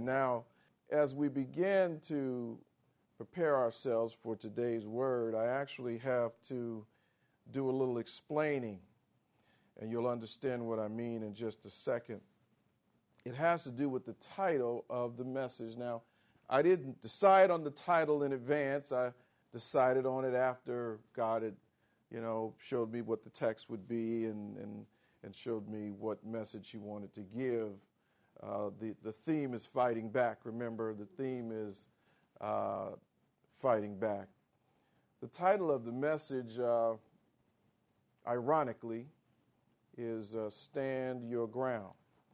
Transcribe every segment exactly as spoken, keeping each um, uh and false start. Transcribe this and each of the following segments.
Now, as we begin to prepare ourselves for today's word, I actually have to do a little explaining, and you'll understand what I mean in just a second. It has to do with the title of the message. Now, I didn't decide on the title in advance. I decided on it after God had, you know, showed me what the text would be and and, and showed me what message he wanted to give. Uh, the, the theme is fighting back. Remember, the theme is uh, fighting back. The title of the message, uh, ironically, is uh, Stand Your Ground.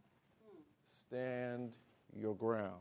Stand your ground.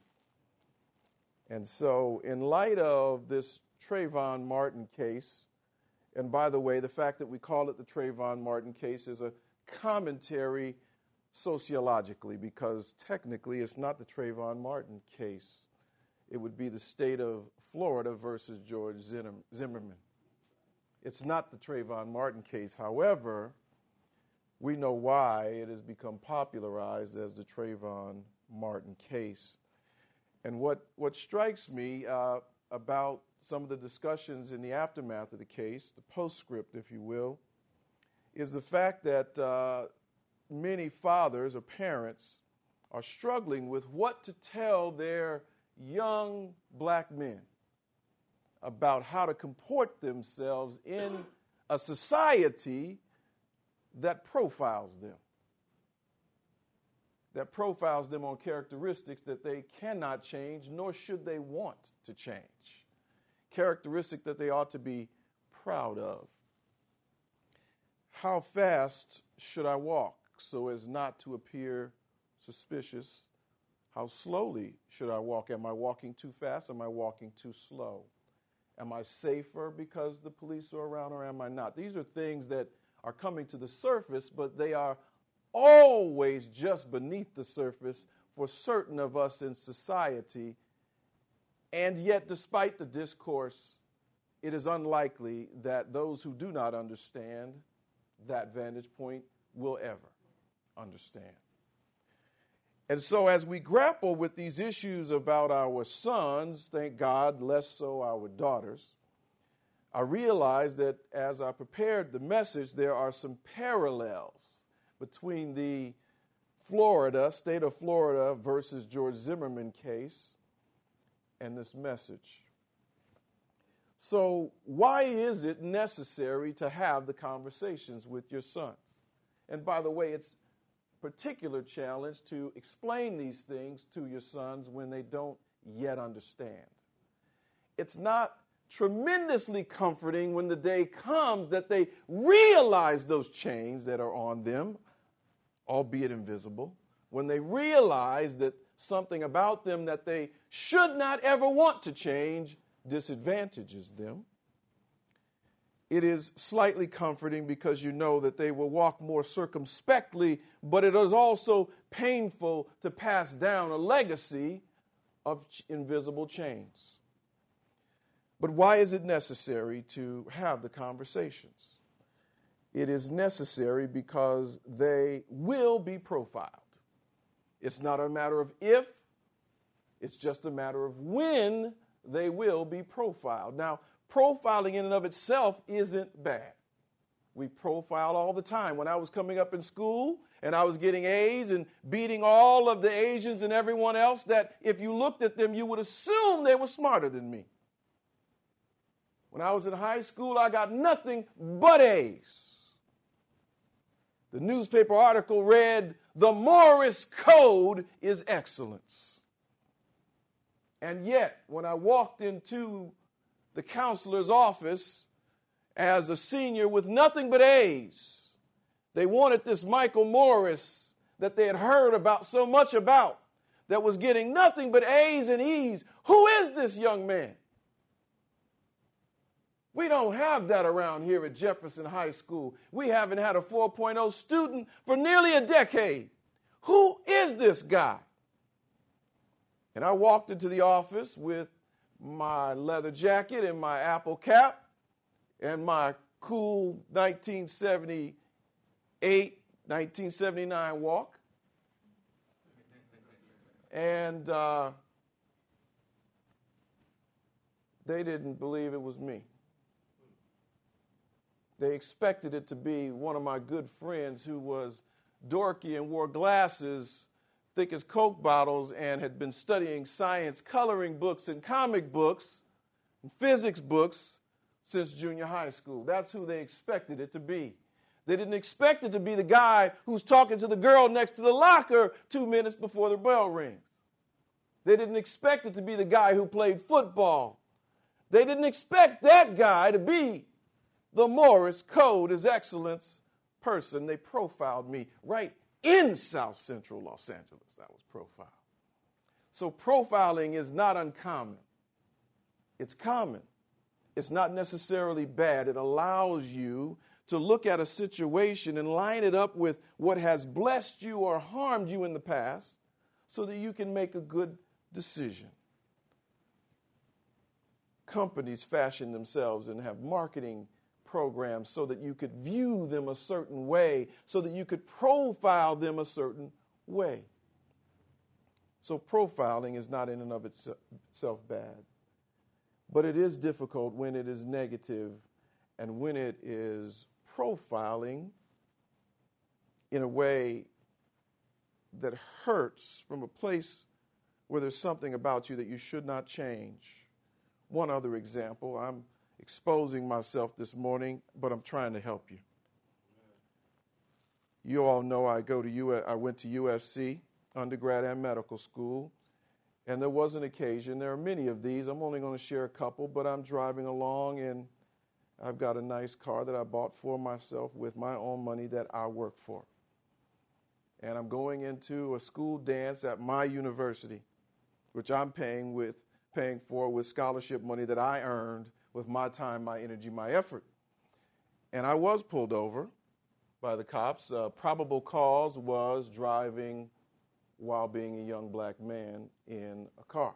And so, in light of this Trayvon Martin case, and by the way, the fact that we call it the Trayvon Martin case is a commentary sociologically, because technically it's not the Trayvon Martin case. It would be the state of Florida versus George Zimmerman. It's not the Trayvon Martin case. However, we know why it has become popularized as the Trayvon Martin case. And what, what strikes me uh, about some of the discussions in the aftermath of the case, the postscript, if you will, is the fact that uh, many fathers or parents are struggling with what to tell their young black men about how to comport themselves in a society that profiles them, that profiles them on characteristics that they cannot change, nor should they want to change, characteristics that they ought to be proud of. How fast should I walk so as not to appear suspicious? How slowly should I walk? Am I walking too fast? Am I walking too slow? Am I safer because the police are around, or am I not? These are things that are coming to the surface, but they are always just beneath the surface for certain of us in society. And yet, despite the discourse, it is unlikely that those who do not understand that vantage point will ever understand. And so as we grapple with these issues about our sons, thank God, less so our daughters, I realized that as I prepared the message, there are some parallels between the Florida, state of Florida versus George Zimmerman case and this message. So why is it necessary to have the conversations with your sons? And by the way, it's a particular challenge to explain these things to your sons when they don't yet understand. It's not tremendously comforting when the day comes that they realize those chains that are on them, albeit invisible, when they realize that something about them that they should not ever want to change disadvantages them. It is slightly comforting because you know that they will walk more circumspectly, but it is also painful to pass down a legacy of ch- invisible chains. But why is it necessary to have the conversations? It is necessary because they will be profiled. It's not a matter of if, it's just a matter of when they will be profiled. Now, profiling in and of itself isn't bad. We profile all the time. When I was coming up in school and I was getting A's and beating all of the Asians and everyone else, that if you looked at them, you would assume they were smarter than me. When I was in high school, I got nothing but A's. The newspaper article read, "The Morris Code is excellence." And yet, when I walked into the counselor's office as a senior with nothing but A's, they wanted this Michael Morris that they had heard about so much about, that was getting nothing but A's and E's. Who is this young man? We don't have that around here at Jefferson High School. We haven't had a four point oh student for nearly a decade. Who is this guy? And I walked into the office with my leather jacket and my Apple cap and my cool nineteen seventy-eight, nineteen seventy-nine walk. And uh, they didn't believe it was me. They expected it to be one of my good friends who was dorky and wore glasses thick as Coke bottles and had been studying science coloring books and comic books and physics books since junior high school. That's who they expected it to be. They didn't expect it to be the guy who's talking to the girl next to the locker two minutes before the bell rings. They didn't expect it to be the guy who played football. They didn't expect that guy to be the Morris Code is Excellence person. They profiled me right in South Central Los Angeles. I was profiled. So profiling is not uncommon. It's common. It's not necessarily bad. It allows you to look at a situation and line it up with what has blessed you or harmed you in the past so that you can make a good decision. Companies fashion themselves and have marketing programs so that you could view them a certain way, so that you could profile them a certain way. So profiling is not in and of itself bad, but it is difficult when it is negative and when it is profiling in a way that hurts from a place where there's something about you that you should not change. One other example, I'm exposing myself this morning, but I'm trying to help you. You all know I go to U S, I went to U S C, undergrad and medical school, and there was an occasion. There are many of these. I'm only going to share a couple, but I'm driving along, and I've got a nice car that I bought for myself with my own money that I work for. And I'm going into a school dance at my university, which I'm paying with paying for with scholarship money that I earned with my time, my energy, my effort. And I was pulled over by the cops. Uh, probable cause was driving while being a young black man in a car.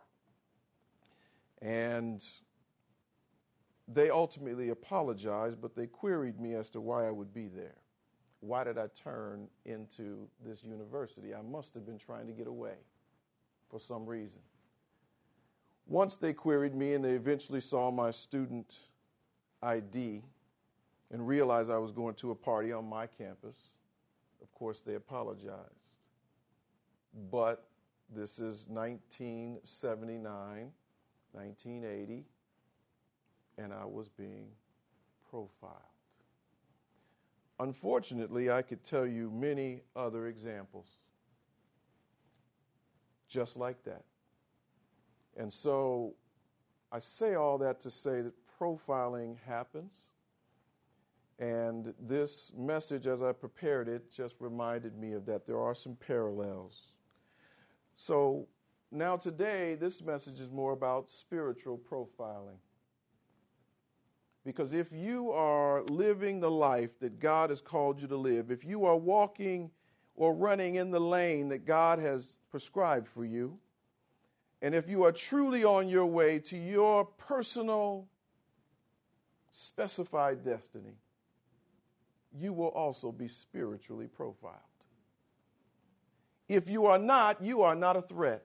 And they ultimately apologized, but they queried me as to why I would be there. Why did I turn into this university? I must have been trying to get away for some reason. Once they queried me and they eventually saw my student I D and realized I was going to a party on my campus, of course they apologized. But this is nineteen seventy-nine, nineteen eighty, and I was being profiled. Unfortunately, I could tell you many other examples just like that. And so I say all that to say that profiling happens. And this message, as I prepared it, just reminded me of that. There are some parallels. So now today, this message is more about spiritual profiling. Because if you are living the life that God has called you to live, if you are walking or running in the lane that God has prescribed for you, and if you are truly on your way to your personal specified destiny, you will also be spiritually profiled. If you are not, you are not a threat.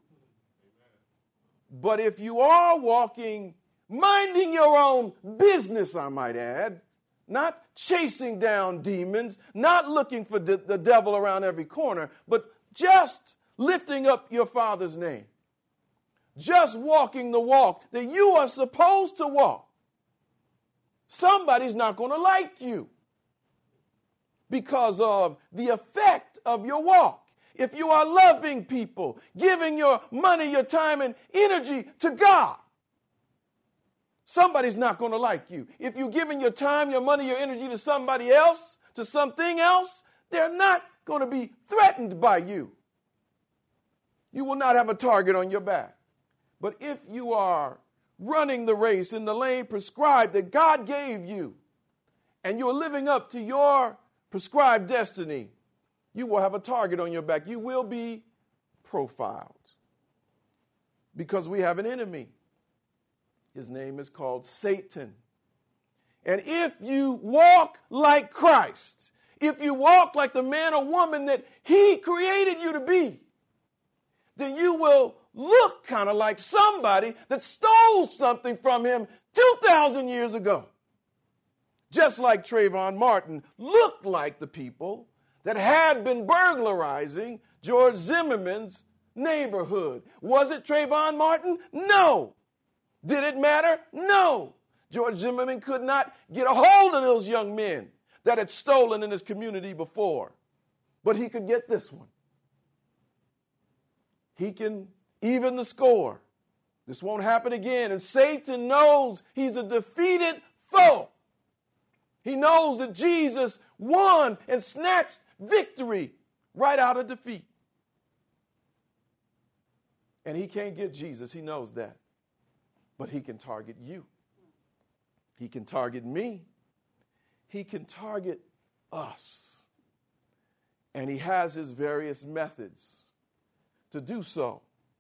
But if you are walking, minding your own business, I might add, not chasing down demons, not looking for the, the devil around every corner, but just lifting up your Father's name, just walking the walk that you are supposed to walk, somebody's not going to like you because of the effect of your walk. If you are loving people, giving your money, your time, and energy to God, somebody's not going to like you. If you're giving your time, your money, your energy to somebody else, to something else, they're not going to be threatened by you. You will not have a target on your back. But if you are running the race in the lane prescribed that God gave you, and you're living up to your prescribed destiny, you will have a target on your back. You will be profiled because we have an enemy. His name is called Satan. And if you walk like Christ, if you walk like the man or woman that he created you to be, then you will look kind of like somebody that stole something from him two thousand years ago. Just like Trayvon Martin looked like the people that had been burglarizing George Zimmerman's neighborhood. Was it Trayvon Martin? No. Did it matter? No. George Zimmerman could not get a hold of those young men that had stolen in his community before. But he could get this one. He can even the score. This won't happen again. And Satan knows he's a defeated foe. He knows that Jesus won and snatched victory right out of defeat. And he can't get Jesus. He knows that. But he can target you. He can target me. He can target us. And he has his various methods to do so.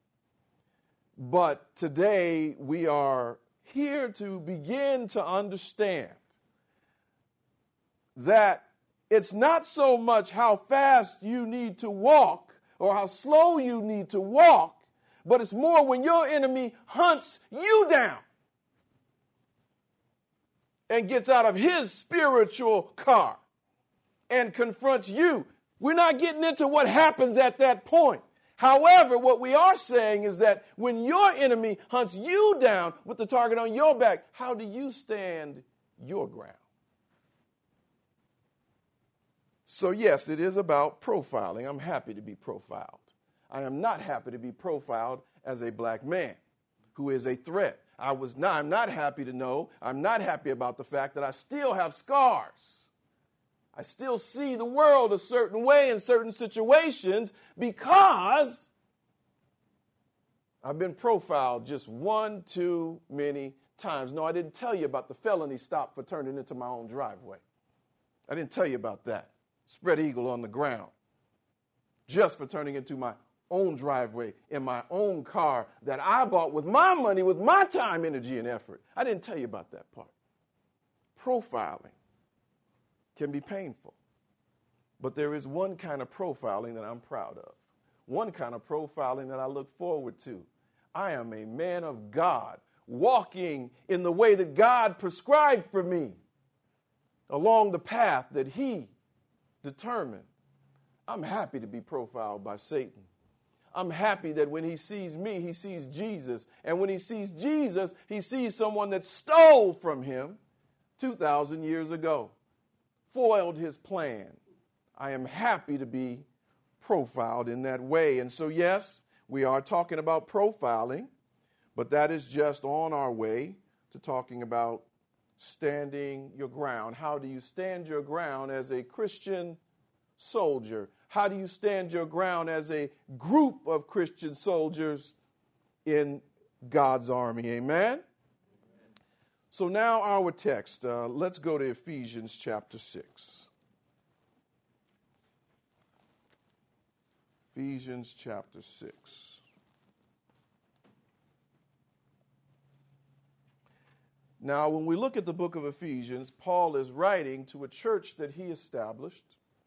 But today we are here to begin to understand that it's not so much how fast you need to walk or how slow you need to walk, but it's more when your enemy hunts you down and gets out of his spiritual car and confronts you. We're not getting into what happens at that point. However, what we are saying is that when your enemy hunts you down with the target on your back, how do you stand your ground? So yes, it is about profiling. I'm happy to be profiled. I am not happy to be profiled as a black man who is a threat. I was not, I'm not happy to know, I'm not happy about the fact that I still have scars. I still see the world a certain way in certain situations because I've been profiled just one too many times. No, I didn't tell you about the felony stop for turning into my own driveway. I didn't tell you about that. Spread eagle on the ground just for turning into my own driveway in my own car that I bought with my money, with my time, energy, and effort. I didn't tell you about that part. Profiling can be painful. But there is one kind of profiling that I'm proud of. One kind of profiling that I look forward to. I am a man of God, walking in the way that God prescribed for me, along the path that he determined. I'm happy to be profiled by Satan. I'm happy that when he sees me, he sees Jesus. And when he sees Jesus, he sees someone that stole from him two thousand years ago. Foiled his plan. I am happy to be profiled in that way. And so, yes, we are talking about profiling, but that is just on our way to talking about standing your ground. How do you stand your ground as a Christian soldier? How do you stand your ground as a group of Christian soldiers in God's army? Amen? So now our text, uh, let's go to Ephesians chapter six. Ephesians chapter six. Now, when we look at the book of Ephesians, Paul is writing to a church that he established,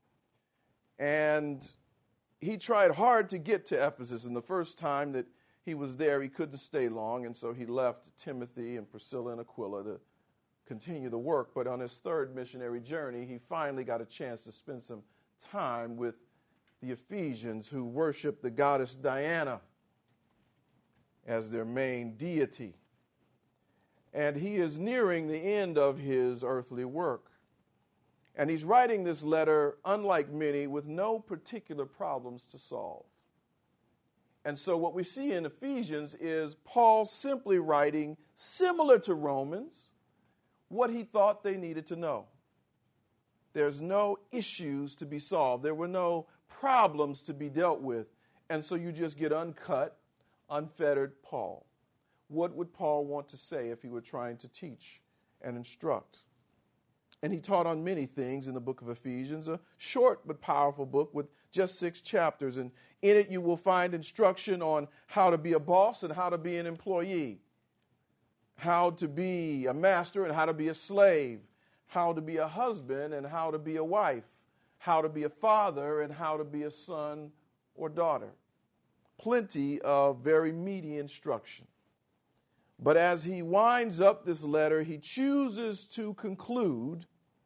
and he tried hard to get to Ephesus. And the first time that he was there, he couldn't stay long, and so he left Timothy and Priscilla and Aquila to continue the work. But on his third missionary journey, he finally got a chance to spend some time with the Ephesians, who worship the goddess Diana as their main deity. And he is nearing the end of his earthly work. And he's writing this letter, unlike many, with no particular problems to solve. And so what we see in Ephesians is Paul simply writing, similar to Romans, what he thought they needed to know. There's no issues to be solved. There were no problems to be dealt with. And so you just get uncut, unfettered Paul. What would Paul want to say if he were trying to teach and instruct? And he taught on many things in the book of Ephesians, a short but powerful book with just six chapters. And in it you will find instruction on how to be a boss and how to be an employee, how to be a master and how to be a slave, how to be a husband and how to be a wife, how to be a father and how to be a son or daughter. plenty of very meaty instruction. But as he winds up this letter, he chooses to conclude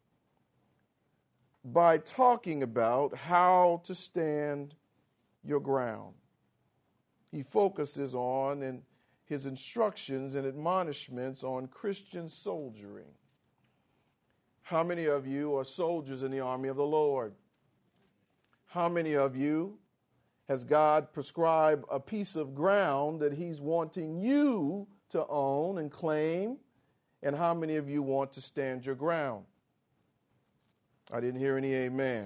by talking about how to stand your ground. He focuses on in his instructions and admonishments on Christian soldiering. How many of you are soldiers in the army of the Lord? How many of you has God prescribed a piece of ground that he's wanting you to own and claim? And how many of you want to stand your ground? I didn't hear any amens.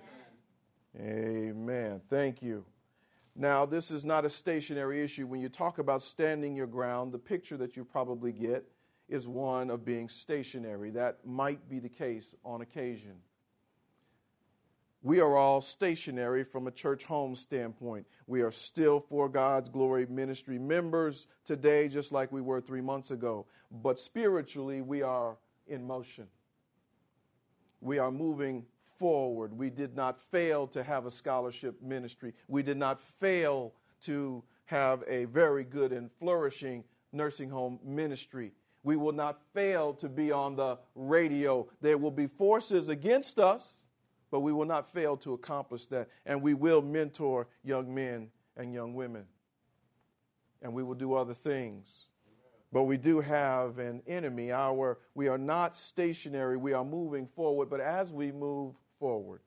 Amen. Amen. Thank you. Now, this is not a stationary issue. When you talk about standing your ground, the picture that you probably get is one of being stationary. That might be the case on occasion. We are all stationary from a church home standpoint. We are still For God's Glory ministry members today, just like we were three months ago. But spiritually, we are in motion. We are moving forward. We did not fail to have a scholarship ministry. We did not fail to have a very good and flourishing nursing home ministry. We will not fail to be on the radio. There will be forces against us, but we will not fail to accomplish that. And we will mentor young men and young women. And we will do other things. But we do have an enemy. Our, we are not stationary. We are moving forward. But as we move forward,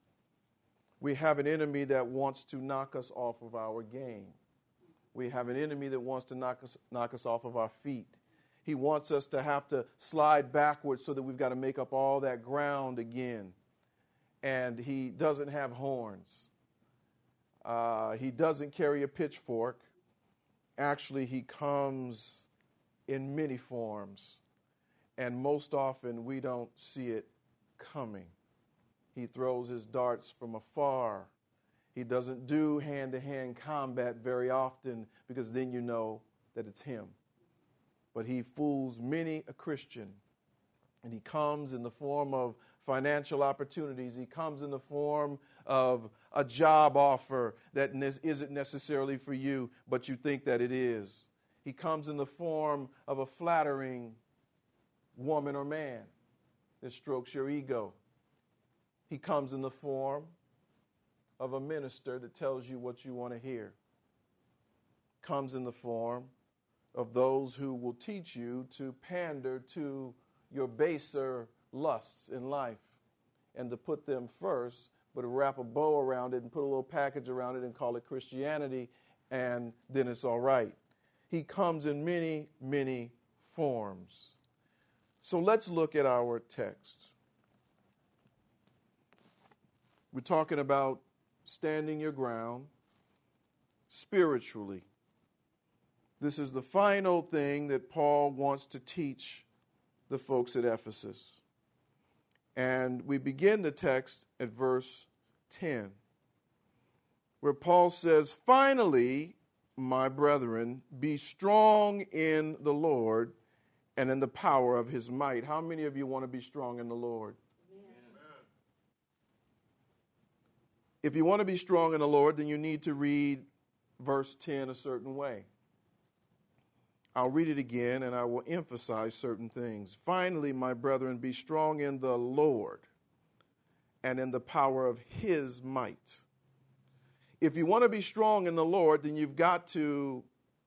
we have an enemy that wants to knock us off of our game. We have an enemy that wants to knock us, knock us off of our feet. He wants us to have to slide backwards so that we've got to make up all that ground again. And he doesn't have horns. Uh, he doesn't carry a pitchfork. Actually, he comes in many forms. And most often, we don't see it coming. He throws his darts from afar. He doesn't do hand-to-hand combat very often, because then you know that it's him. But he fools many a Christian. And he comes in the form of financial opportunities. He comes in the form of a job offer that ne- isn't necessarily for you, but you think that it is. He comes in the form of a flattering woman or man that strokes your ego. He comes in the form of a minister that tells you what you want to hear. Comes in the form of those who will teach you to pander to your baser lusts in life and to put them first, but to wrap a bow around it and put a little package around it and call it Christianity, and then it's all right. He comes in many, many forms. So let's look at our text. We're talking about standing your ground spiritually. This is the final thing that Paul wants to teach the folks at Ephesus. And we begin the text at verse ten, where Paul says, "Finally, my brethren, be strong in the Lord and in the power of his might." How many of you want to be strong in the Lord? Amen. If you want to be strong in the Lord, then you need to read verse ten a certain way. I'll read it again, and I will emphasize certain things. "Finally, my brethren, be strong in the Lord and in the power of his might." If you want to be strong in the Lord, then you've got to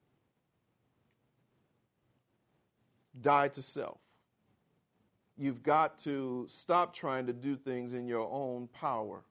die to self. You've got to stop trying to do things in your own power.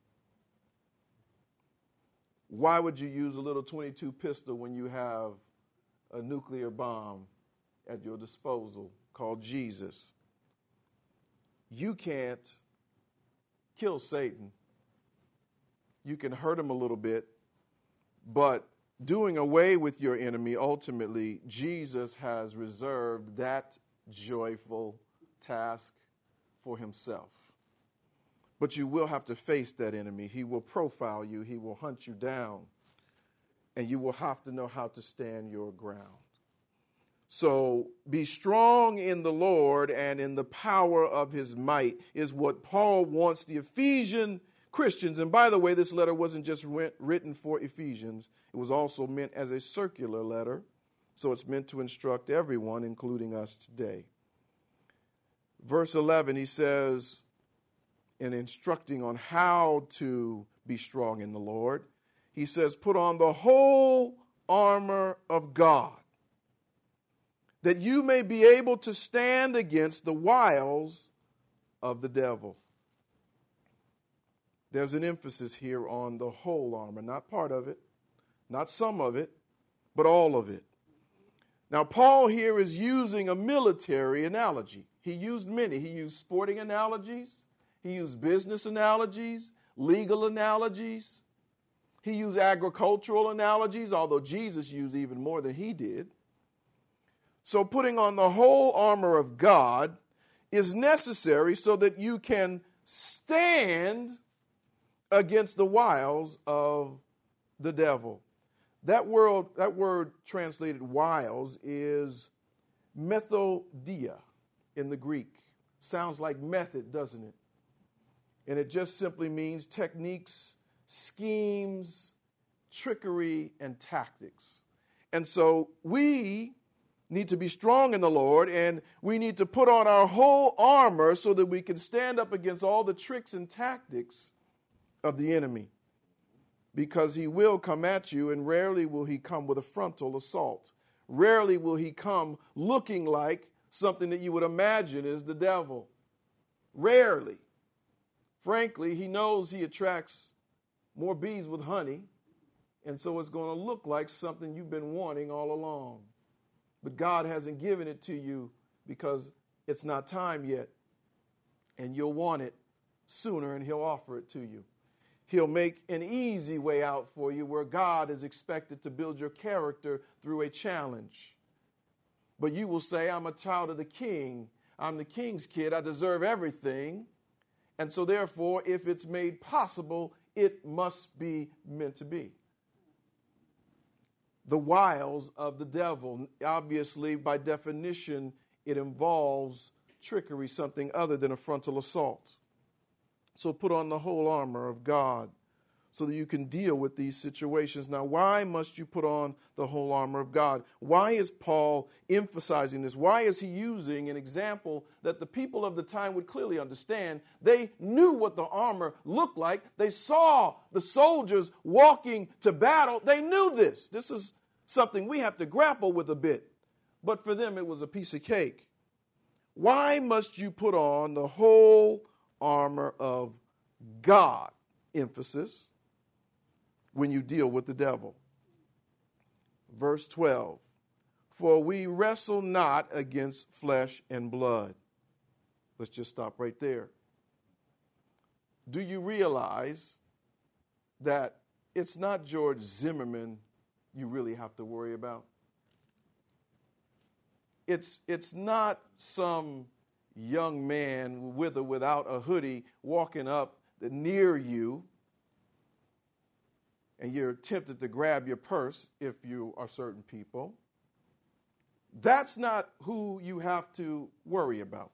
Why would you use a little twenty-two pistol when you have a nuclear bomb at your disposal called Jesus? You can't kill Satan. You can hurt him a little bit, but doing away with your enemy, ultimately, Jesus has reserved that joyful task for himself. But you will have to face that enemy. He will profile you. He will hunt you down. And you will have to know how to stand your ground. So be strong in the Lord and in the power of his might is what Paul wants the Ephesian Christians. And by the way, this letter wasn't just written for Ephesians. It was also meant as a circular letter. So it's meant to instruct everyone, including us today. Verse eleven, he says, in instructing on how to be strong in the Lord, he says, put on the whole armor of God, that you may be able to stand against the wiles of the devil. There's an emphasis here on the whole armor, not part of it, not some of it, but all of it. Now, Paul here is using a military analogy. He used many. He used sporting analogies. He used business analogies, legal analogies. He used agricultural analogies, although Jesus used even more than he did. So putting on the whole armor of God is necessary so that you can stand against the wiles of the devil. That word, that word translated wiles is methodia in the Greek. Sounds like method, doesn't it? And it just simply means techniques, schemes, trickery, and tactics. And so we need to be strong in the Lord, and we need to put on our whole armor so that we can stand up against all the tricks and tactics of the enemy. Because he will come at you, and rarely will he come with a frontal assault. Rarely will he come looking like something that you would imagine is the devil. Rarely. Frankly, he knows he attracts more bees with honey, and so it's going to look like something you've been wanting all along. But God hasn't given it to you because it's not time yet, and you'll want it sooner, and he'll offer it to you. He'll make an easy way out for you where God is expected to build your character through a challenge. But you will say, I'm a child of the king. I'm the king's kid. I deserve everything. And so therefore, if it's made possible, it must be meant to be. The wiles of the devil. Obviously, by definition, it involves trickery, something other than a frontal assault. So put on the whole armor of God so that you can deal with these situations. Now, why must you put on the whole armor of God? Why is Paul emphasizing this? Why is he using an example that the people of the time would clearly understand? They knew what the armor looked like. They saw the soldiers walking to battle. They knew this. This is something we have to grapple with a bit. But for them, it was a piece of cake. Why must you put on the whole armor of God, emphasis, when you deal with the devil? Verse twelve, for we wrestle not against flesh and blood. Let's just stop right there. Do you realize that it's not George Zimmerman you really have to worry about? It's, it's not some young man with or without a hoodie walking up near you, and you're tempted to grab your purse if you are certain people. That's not who you have to worry about.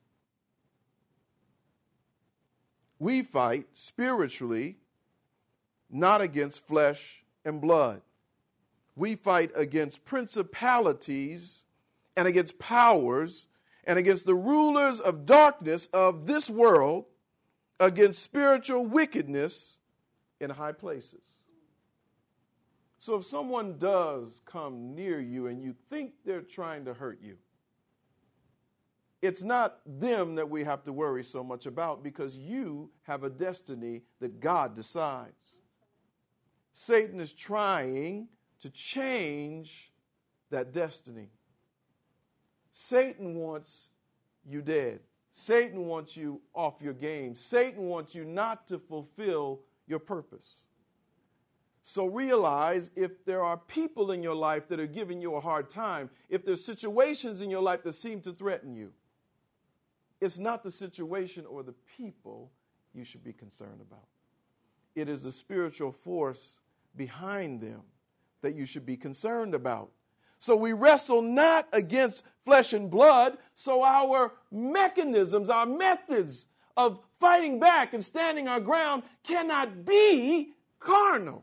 We fight spiritually, not against flesh and blood. We fight against principalities and against powers and against the rulers of darkness of this world, against spiritual wickedness in high places. So if someone does come near you and you think they're trying to hurt you, it's not them that we have to worry so much about, because you have a destiny that God decides. Satan is trying to change that destiny. Satan wants you dead. Satan wants you off your game. Satan wants you not to fulfill your purpose. So realize, if there are people in your life that are giving you a hard time, if there's situations in your life that seem to threaten you, it's not the situation or the people you should be concerned about. It is the spiritual force behind them that you should be concerned about. So we wrestle not against flesh and blood, so our mechanisms, our methods of fighting back and standing our ground cannot be carnal.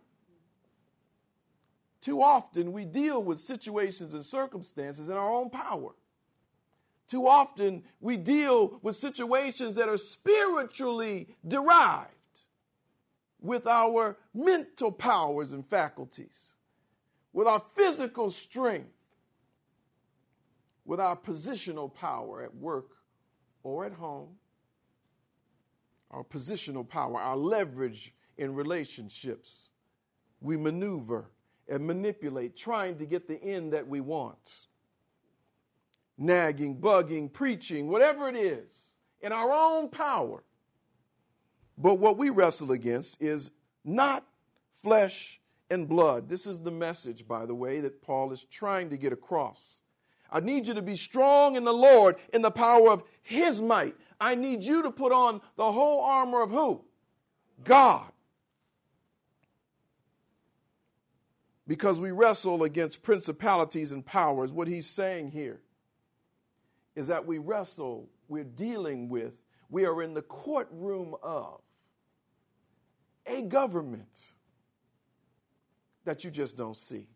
Too often we deal with situations and circumstances in our own power. Too often we deal with situations that are spiritually derived with our mental powers and faculties, with our physical strength, with our positional power at work or at home, our positional power, our leverage in relationships. We maneuver and manipulate, trying to get the end that we want. Nagging, bugging, preaching, whatever it is, in our own power. But what we wrestle against is not flesh and blood. This is the message, by the way, that Paul is trying to get across. I need you to be strong in the Lord, in the power of his might. I need you to put on the whole armor of who? God. Because we wrestle against principalities and powers. What he's saying here is that we wrestle, we're dealing with, we are in the courtroom of a government that you just don't see.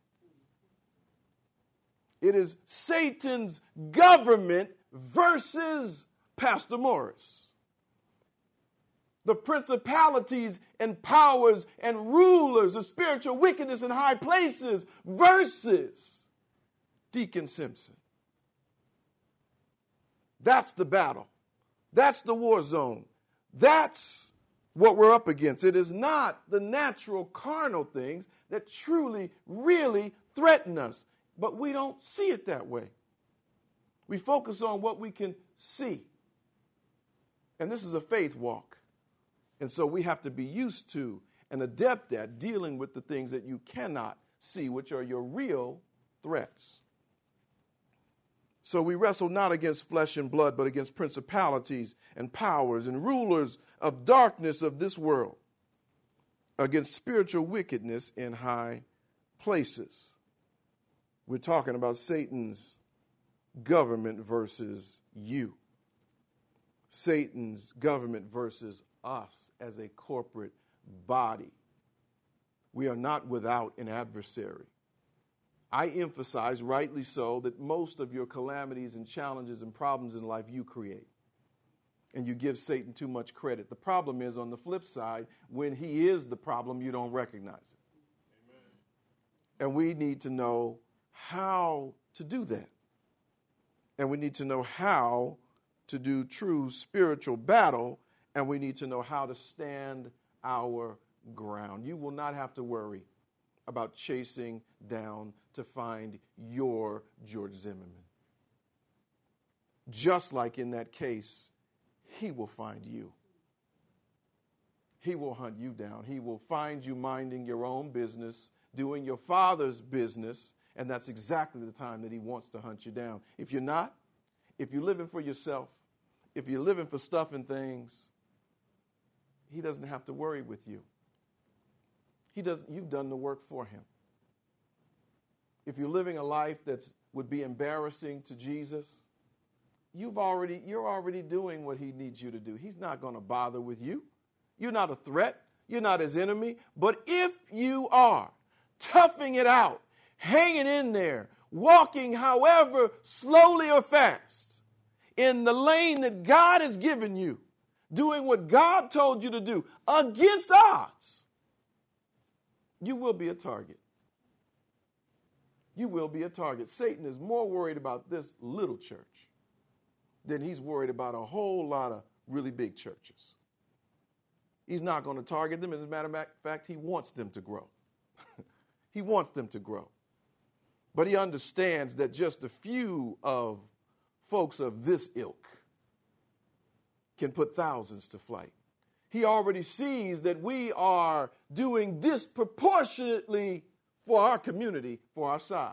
It is Satan's government versus Pastor Morris. The principalities and powers and rulers of spiritual wickedness in high places versus Deacon Simpson. That's the battle. That's the war zone. That's what we're up against. It is not the natural carnal things that truly, really threaten us. But we don't see it that way. We focus on what we can see. And this is a faith walk. And so we have to be used to and adept at dealing with the things that you cannot see, which are your real threats. So we wrestle not against flesh and blood, but against principalities and powers and rulers of darkness of this world, against spiritual wickedness in high places. We're talking about Satan's government versus you. Satan's government versus us as a corporate body. We are not without an adversary. I emphasize, rightly so, that most of your calamities and challenges and problems in life you create. And you give Satan too much credit. The problem is, on the flip side, when he is the problem, you don't recognize it. Amen. And we need to know how to do that. And we need to know how to do true spiritual battle, and we need to know how to stand our ground. You will not have to worry about chasing down to find your George Zimmerman. Just like in that case, he will find you. He will hunt you down. He will find you minding your own business, doing your Father's business, and that's exactly the time that he wants to hunt you down. If you're not, if you're living for yourself, if you're living for stuff and things, he doesn't have to worry with you. He does. You've done the work for him. If you're living a life that would be embarrassing to Jesus, you've already, you're already doing what he needs you to do. He's not going to bother with you. You're not a threat. You're not his enemy. But if you are toughing it out, hanging in there, walking however slowly or fast in the lane that God has given you, doing what God told you to do against odds, you will be a target. You will be a target. Satan is more worried about this little church than he's worried about a whole lot of really big churches. He's not going to target them. As a matter of fact, he wants them to grow. He wants them to grow. But he understands that just a few of folks of this ilk can put thousands to flight. He already sees that we are doing disproportionately for our community, for our size.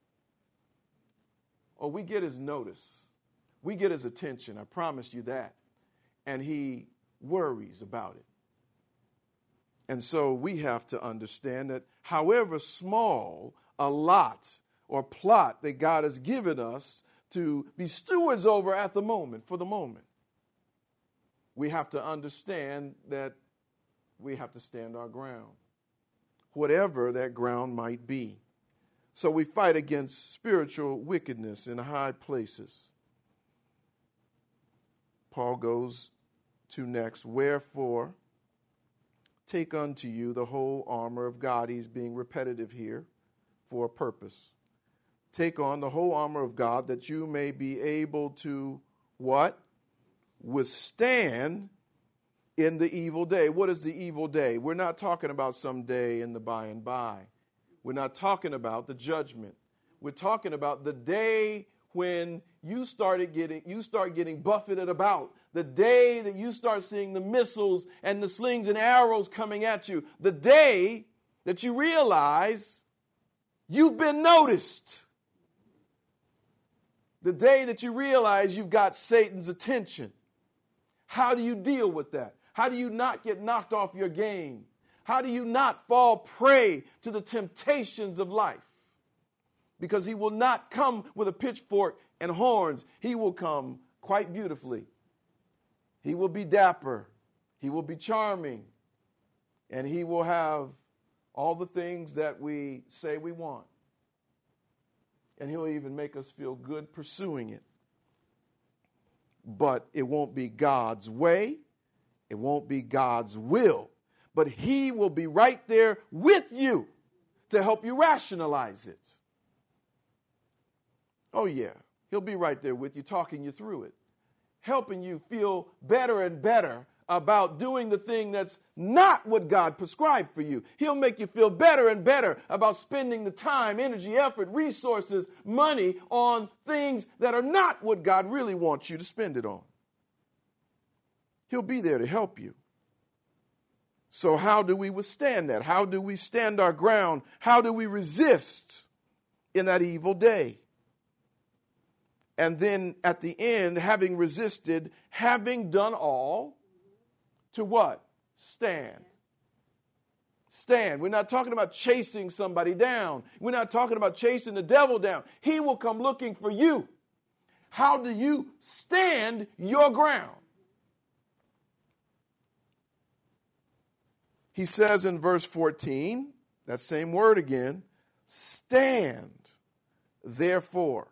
Or we get his notice. We get his attention. I promise you that. And he worries about it. And so we have to understand that however small a lot or plot that God has given us to be stewards over at the moment, for the moment, we have to understand that we have to stand our ground, whatever that ground might be. So we fight against spiritual wickedness in high places. Paul goes to next, wherefore, take unto you the whole armor of God. He's being repetitive here for a purpose. Take on the whole armor of God that you may be able to what? Withstand in the evil day. What is the evil day? We're not talking about some day in the by and by. We're not talking about the judgment. We're talking about the day when you started getting, you start getting buffeted about. The day that you start seeing the missiles and the slings and arrows coming at you. The day that you realize you've been noticed. The day that you realize you've got Satan's attention. How do you deal with that? How do you not get knocked off your game? How do you not fall prey to the temptations of life? Because he will not come with a pitchfork and horns. He will come quite beautifully. He will be dapper. He will be charming. And he will have all the things that we say we want. And he'll even make us feel good pursuing it. But it won't be God's way. It won't be God's will. But he will be right there with you to help you rationalize it. Oh, yeah. He'll be right there with you, talking you through it, helping you feel better and better about doing the thing that's not what God prescribed for you. He'll make you feel better and better about spending the time, energy, effort, resources, money on things that are not what God really wants you to spend it on. He'll be there to help you. So how do we withstand that? How do we stand our ground? How do we resist in that evil day? And then at the end, having resisted, having done all, to what? Stand. Stand. We're not talking about chasing somebody down. We're not talking about chasing the devil down. He will come looking for you. How do you stand your ground? He says in verse fourteen, that same word again, stand, therefore.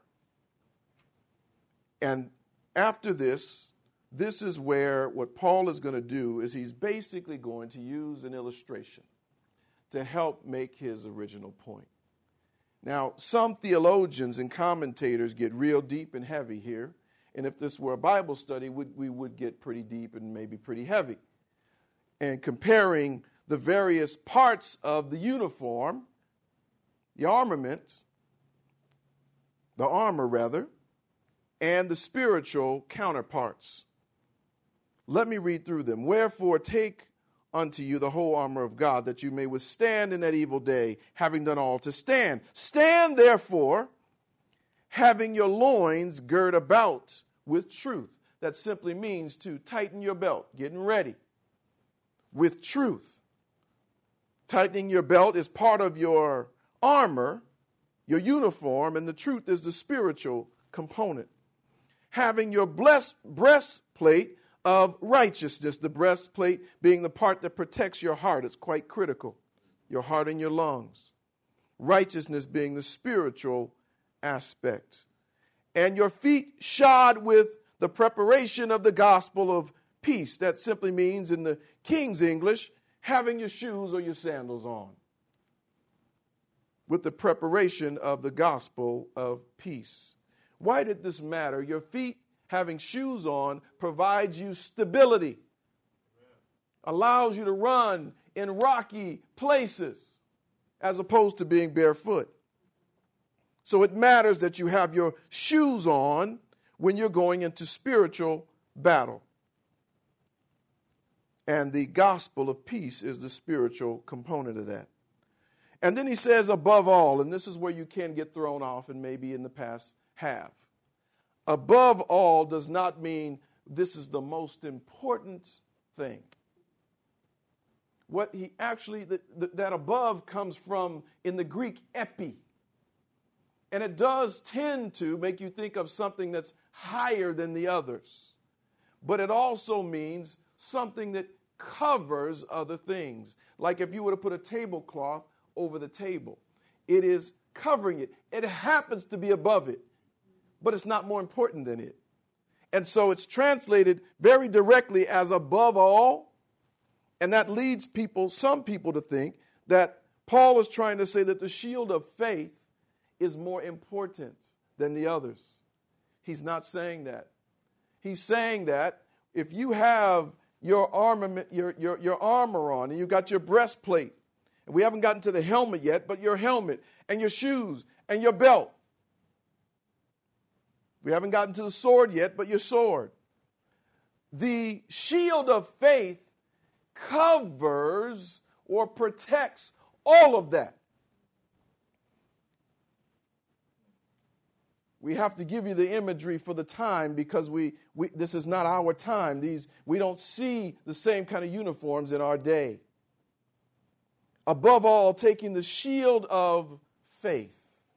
And after this, this is where what Paul is going to do is he's basically going to use an illustration to help make his original point. Now, some theologians and commentators get real deep and heavy here. And if this were a Bible study, we would get pretty deep and maybe pretty heavy. And comparing the various parts of the uniform, the armament, the armor rather, and the spiritual counterparts. Let me read through them. Wherefore take unto you the whole armor of God, that you may withstand in that evil day, having done all to stand. Stand therefore, having your loins girt about with truth. That simply means to tighten your belt, getting ready with truth. Tightening your belt is part of your armor, your uniform, and the truth is the spiritual component. Having your blessed breastplate of righteousness, the breastplate being the part that protects your heart. It's quite critical, your heart and your lungs. Righteousness being the spiritual aspect. And your feet shod with the preparation of the gospel of peace. That simply means, in the King's English, having your shoes or your sandals on. With the preparation of the gospel of peace. Why did this matter? Your feet having shoes on provides you stability. Allows you to run in rocky places as opposed to being barefoot. So it matters that you have your shoes on when you're going into spiritual battle. And the gospel of peace is the spiritual component of that. And then he says, above all, and this is where you can get thrown off and maybe in the past have. Above all does not mean this is the most important thing. What he actually, the, the, that above comes from, in the Greek, epi. And it does tend to make you think of something that's higher than the others. but it also means something that covers other things. Like if you were to put a tablecloth over the table, it is covering it. It happens to be above it, but it's not more important than it. And so it's translated very directly as above all, and that leads people, some people, to think that Paul is trying to say that the shield of faith is more important than the others. He's not saying that. He's saying that if you have your armament, your, your, your armor on, and you've got your breastplate, and we haven't gotten to the helmet yet, but your helmet and your shoes and your belt. We haven't gotten to the sword yet, but your sword. The shield of faith covers or protects all of that. We have to give you the imagery for the time because we, we this is not our time. These we don't see the same kind of uniforms in our day. Above all, taking the shield of faith.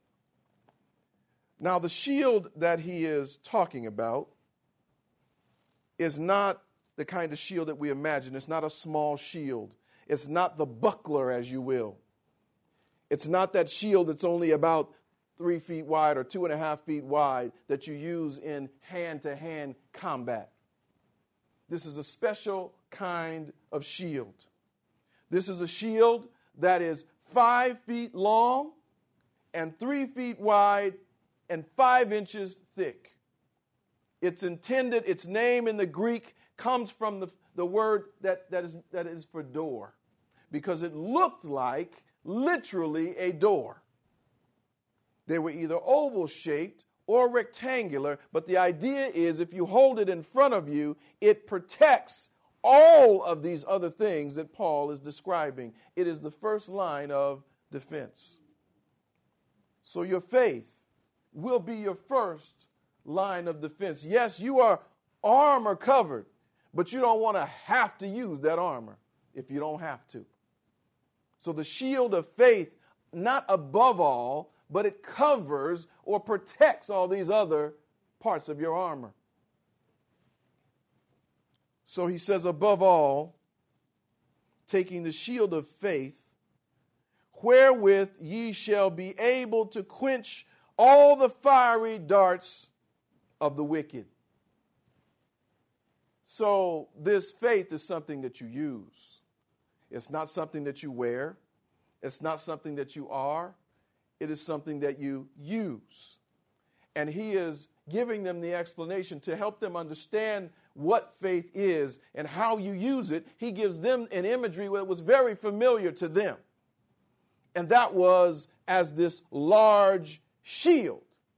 Now, the shield that he is talking about is not the kind of shield that we imagine. It's not a small shield. It's not the buckler, as you will. It's not that shield that's only about three feet wide or two and a half feet wide that you use in hand-to-hand combat. This is a special kind of shield. This is a shield that is five feet long and three feet wide and five inches thick. It's intended, its name in the Greek comes from the, the word that, that, is, that is for door, because it looked like literally a door. They were either oval-shaped or rectangular, but the idea is if you hold it in front of you, it protects all of these other things that Paul is describing. It is the first line of defense. So your faith will be your first line of defense. Yes, you are armor covered, but you don't want to have to use that armor if you don't have to. So the shield of faith, not above all, but it covers or protects all these other parts of your armor. So he says, above all, taking the shield of faith, wherewith ye shall be able to quench all the fiery darts of the wicked. So this faith is something that you use. It's not something that you wear. It's not something that you are. It is something that you use. And he is giving them the explanation to help them understand what faith is and how you use it. He gives them an imagery that was very familiar to them. And that was as this large shield.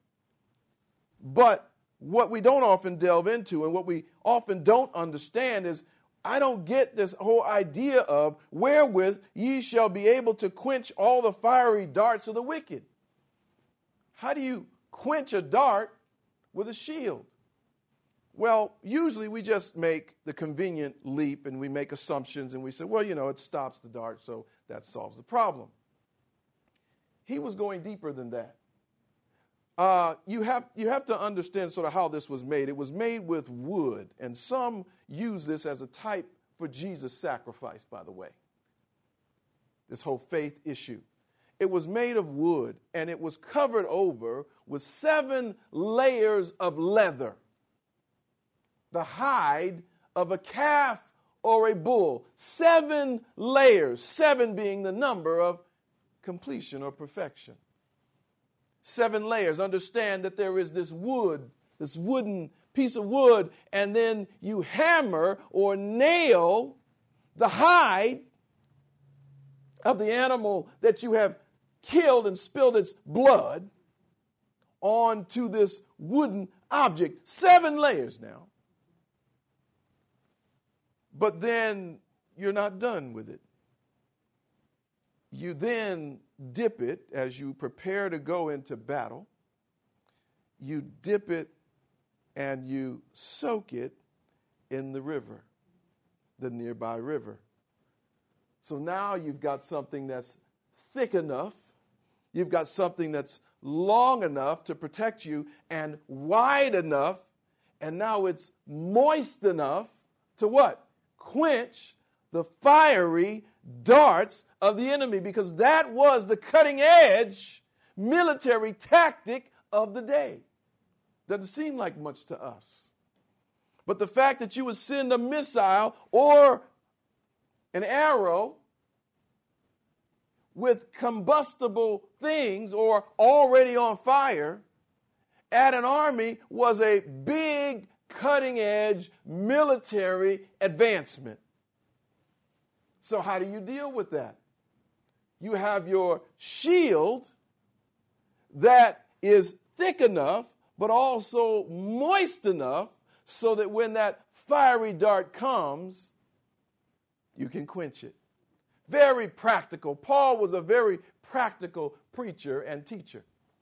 But what we don't often delve into and what we often don't understand is I don't get this whole idea of wherewith ye shall be able to quench all the fiery darts of the wicked. How do you quench a dart with a shield? Well, usually we just make the convenient leap and we make assumptions and we say, well, you know, it stops the dart, so that solves the problem. He was going deeper than that. Uh, you have you have to understand sort of how this was made. It was made with wood, and some use this as a type for Jesus' sacrifice, by the way. This whole faith issue. It was made of wood, and it was covered over with seven layers of leather. The hide of a calf or a bull. Seven layers, seven being the number of completion or perfection. Seven layers. Understand that there is this wood, this wooden piece of wood, and then you hammer or nail the hide of the animal that you have killed and spilled its blood onto this wooden object. Seven layers now. But then you're not done with it. You then dip it as you prepare to go into battle. You dip it and you soak it in the river, the nearby river. So now you've got something that's thick enough. You've got something that's long enough to protect you and wide enough And now it's moist enough to what? Quench the fiery darts of the enemy, because that was the cutting edge military tactic of the day. Doesn't seem like much to us. But the fact that you would send a missile or an arrow with combustible things or already on fire at an army was a big cutting edge military advancement. So how do you deal with that? You have your shield that is thick enough, but also moist enough so that when that fiery dart comes, you can quench it. Very practical. Paul was a very practical preacher and teacher.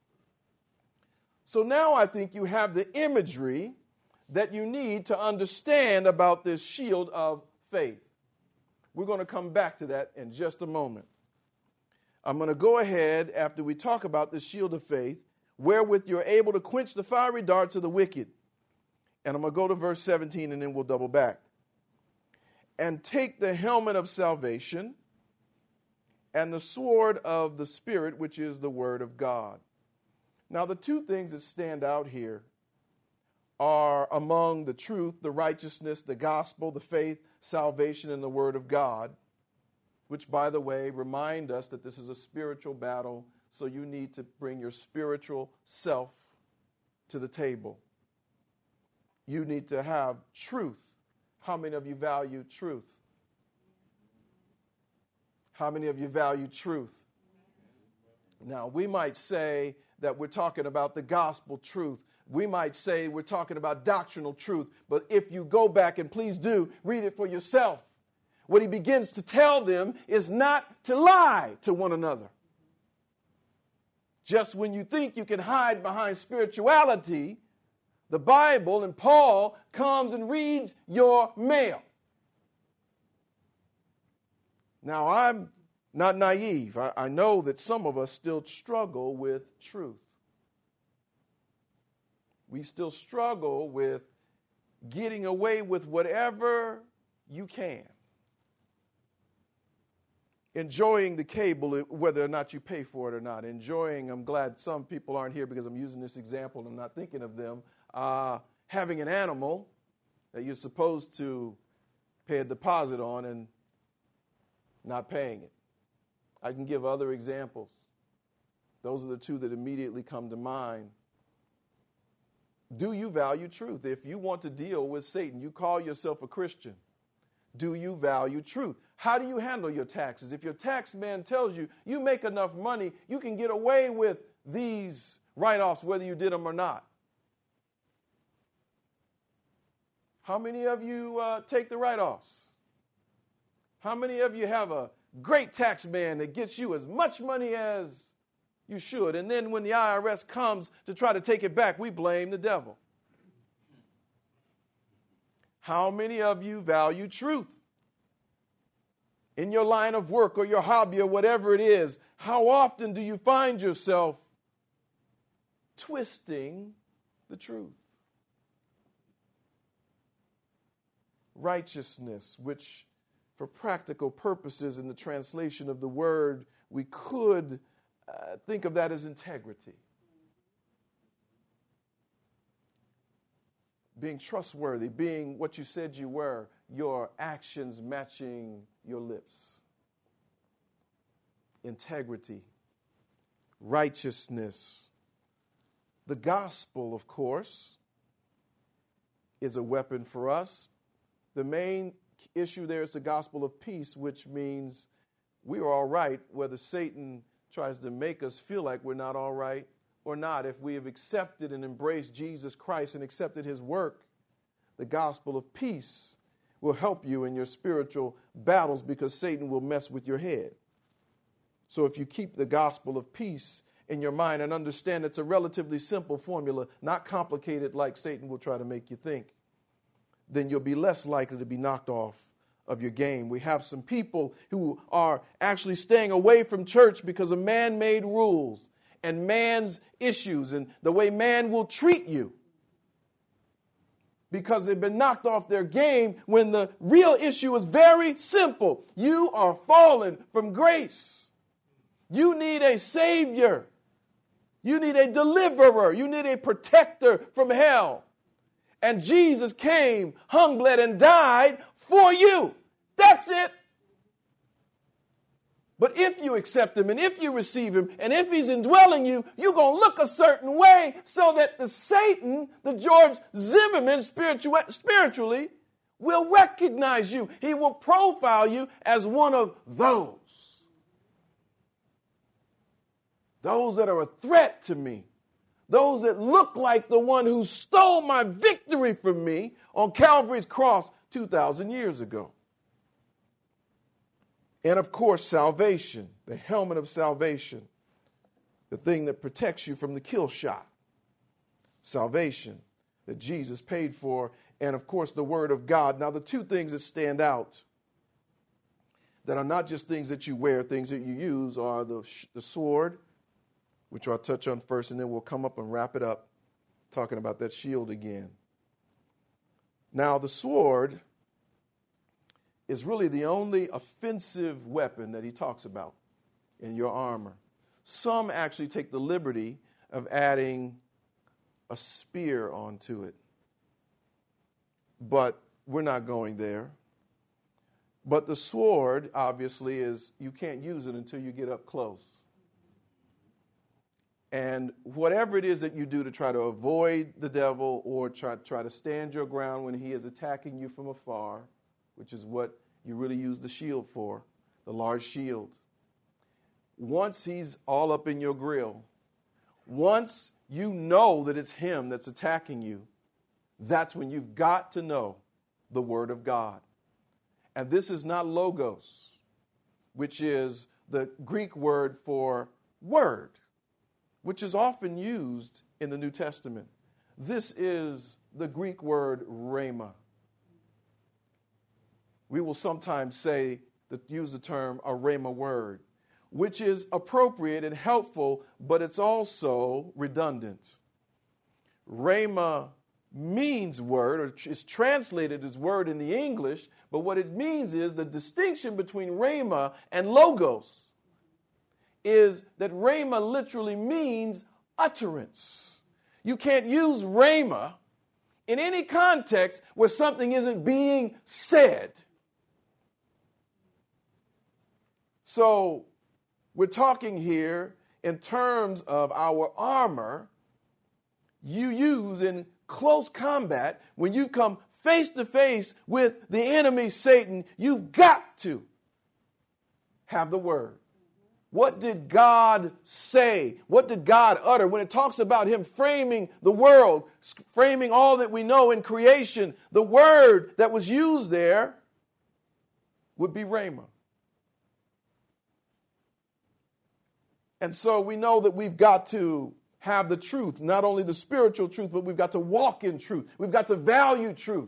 So now I think you have the imagery that you need to understand about this shield of faith. We're going to come back to that in just a moment. I'm going to go ahead after we talk about the shield of faith, wherewith you're able to quench the fiery darts of the wicked. And I'm going to go to verse seventeen and then we'll double back. And take the helmet of salvation and the sword of the Spirit, which is the word of God. Now, the two things that stand out here are among the truth, the righteousness, the gospel, the faith, salvation, and the word of God, which, by the way, remind us that this is a spiritual battle, so you need to bring your spiritual self to the table. You need to have truth. How many of you value truth? How many of you value truth? Now, we might say that we're talking about the gospel truth. We might say we're talking about doctrinal truth. But if you go back, and please do, read it for yourself, what he begins to tell them is not to lie to one another. Just when you think you can hide behind spirituality, the Bible and Paul comes and reads your mail. Now, I'm not naive. I, I know that some of us still struggle with truth. We still struggle with getting away with whatever you can. Enjoying the cable, whether or not you pay for it or not. Enjoying, I'm glad some people aren't here because I'm using this example and I'm not thinking of them. Uh, having an animal that you're supposed to pay a deposit on and not paying it. I can give other examples. Those are the two that immediately come to mind. Do you value truth? If you want to deal with Satan, you call yourself a Christian. Do you value truth? How do you handle your taxes? If your tax man tells you you make enough money, you can get away with these write-offs whether you did them or not. How many of you uh, take the write-offs? How many of you have a great tax man that gets you as much money as you should, and then when the I R S comes to try to take it back, we blame the devil? How many of you value truth? In your line of work or your hobby or whatever it is, how often do you find yourself twisting the truth? Righteousness, which for practical purposes in the translation of the word, we could uh, think of that as integrity. Being trustworthy, being what you said you were, your actions matching your lips. Integrity, righteousness. The gospel, of course, is a weapon for us. The main issue there is the gospel of peace, which means we are all right whether Satan tries to make us feel like we're not all right or not. If we have accepted and embraced Jesus Christ and accepted his work, the gospel of peace will help you in your spiritual battles because Satan will mess with your head. So if you keep the gospel of peace in your mind and understand it's a relatively simple formula, not complicated like Satan will try to make you think, then you'll be less likely to be knocked off of your game. We have some people who are actually staying away from church because of man-made rules and man's issues and the way man will treat you. because they've been knocked off their game when the real issue is very simple. You are fallen from grace. You need a Savior. You need a deliverer. You need a protector from hell. And Jesus came, hung, bled, and died for you. That's it. But if you accept him and if you receive him and if he's indwelling you, you're going to look a certain way so that the Satan, the George Zimmerman spiritu- spiritually, will recognize you. He will profile you as one of those. Those that are a threat to me. Those that look like the one who stole my victory from me on Calvary's cross two thousand years ago. And of course, salvation, the helmet of salvation, the thing that protects you from the kill shot. Salvation that Jesus paid for, and of course, the Word of God. Now, the two things that stand out that are not just things that you wear, things that you use, are the, the sword, which I'll touch on first, and then we'll come up and wrap it up, talking about that shield again. Now, the sword is really the only offensive weapon that he talks about in your armor. Some actually take the liberty of adding a spear onto it. But we're not going there. But the sword, obviously, is you can't use it until you get up close. And whatever it is that you do to try to avoid the devil or try, try to stand your ground when he is attacking you from afar, which is what you really use the shield for, the large shield. Once he's all up in your grill, once you know that it's him that's attacking you, that's when you've got to know the Word of God. And this is not logos, which is the Greek word for word, which is often used in the New Testament. This is the Greek word rhema. We will sometimes say, that use the term a rhema word, which is appropriate and helpful, but it's also redundant. Rhema means word, or is translated as word in the English, but what it means is the distinction between rhema and logos is that rhema literally means utterance. You can't use rhema in any context where something isn't being said. So we're talking here in terms of our armor you use in close combat. When you come face to face with the enemy, Satan, you've got to have the Word. What did God say? What did God utter? When it talks about him framing the world, framing all that we know in creation, the word that was used there would be rhema. And so we know that we've got to have the truth, not only the spiritual truth, but we've got to walk in truth. We've got to value truth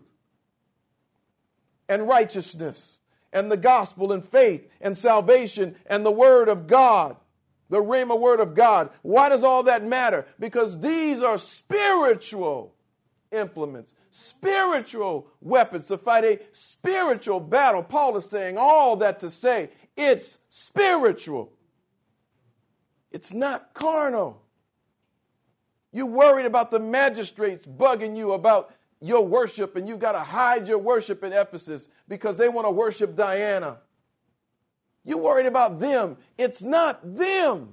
and righteousness and the gospel and faith and salvation and the Word of God, the rhema Word of God. Why does all that matter? Because these are spiritual implements, spiritual weapons to fight a spiritual battle. Paul is saying all that to say it's spiritual. It's not carnal. You're worried about the magistrates bugging you about your worship, and you've got to hide your worship in Ephesus because they want to worship Diana. You're worried about them. It's not them.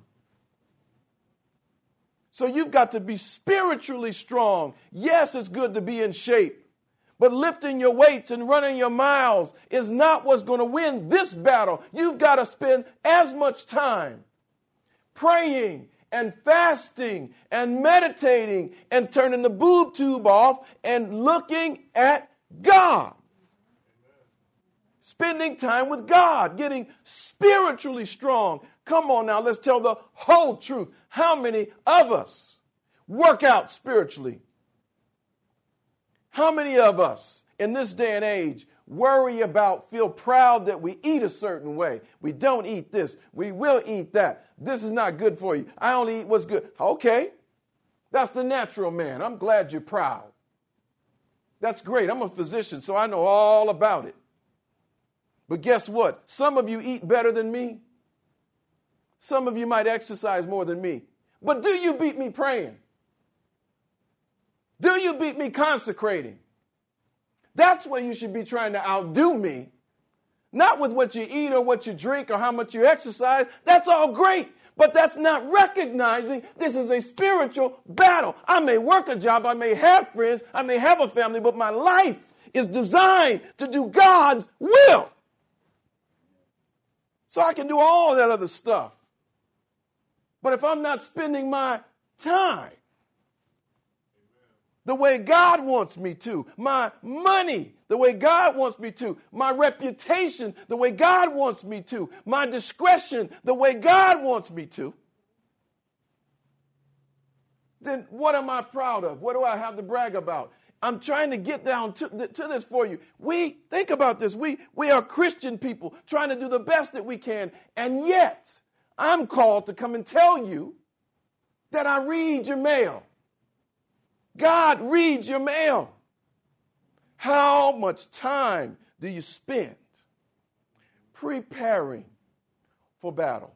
So you've got to be spiritually strong. Yes, it's good to be in shape, but lifting your weights and running your miles is not what's going to win this battle. You've got to spend as much time praying and fasting and meditating and turning the boob tube off and looking at God. Spending time with God, getting spiritually strong. Come on now, let's tell the whole truth. How many of us work out spiritually? How many of us in this day and age worry about, feel proud that we eat a certain way? We don't eat this. We will eat that. This is not good for you. I only eat what's good. Okay, that's the natural man. I'm glad you're proud. That's great. I'm a physician, so I know all about it. But guess what? Some of you eat better than me. Some of you might exercise more than me. But do you beat me praying? Do you beat me consecrating? That's where you should be trying to outdo me. Not with what you eat or what you drink or how much you exercise. That's all great. But that's not recognizing this is a spiritual battle. I may work a job, I may have friends, I may have a family, but my life is designed to do God's will. So I can do all that other stuff. But if I'm not spending my time the way God wants me to, my money the way God wants me to, my reputation the way God wants me to, my discretion the way God wants me to, then what am I proud of? What do I have to brag about? I'm trying to get down to, to this for you. We, think about this. We, we are Christian people trying to do the best that we can, and yet I'm called to come and tell you that I read your mail. God reads your mail. How much time do you spend preparing for battle?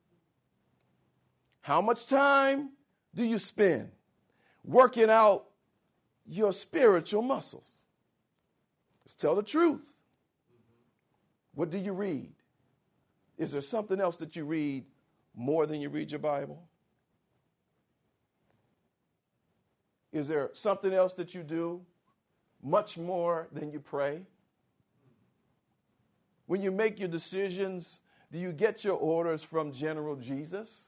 How much time do you spend working out your spiritual muscles? Let's tell the truth. What do you read? Is there something else that you read more than you read your Bible? Is there something else that you do much more than you pray? When you make your decisions, do you get your orders from General Jesus?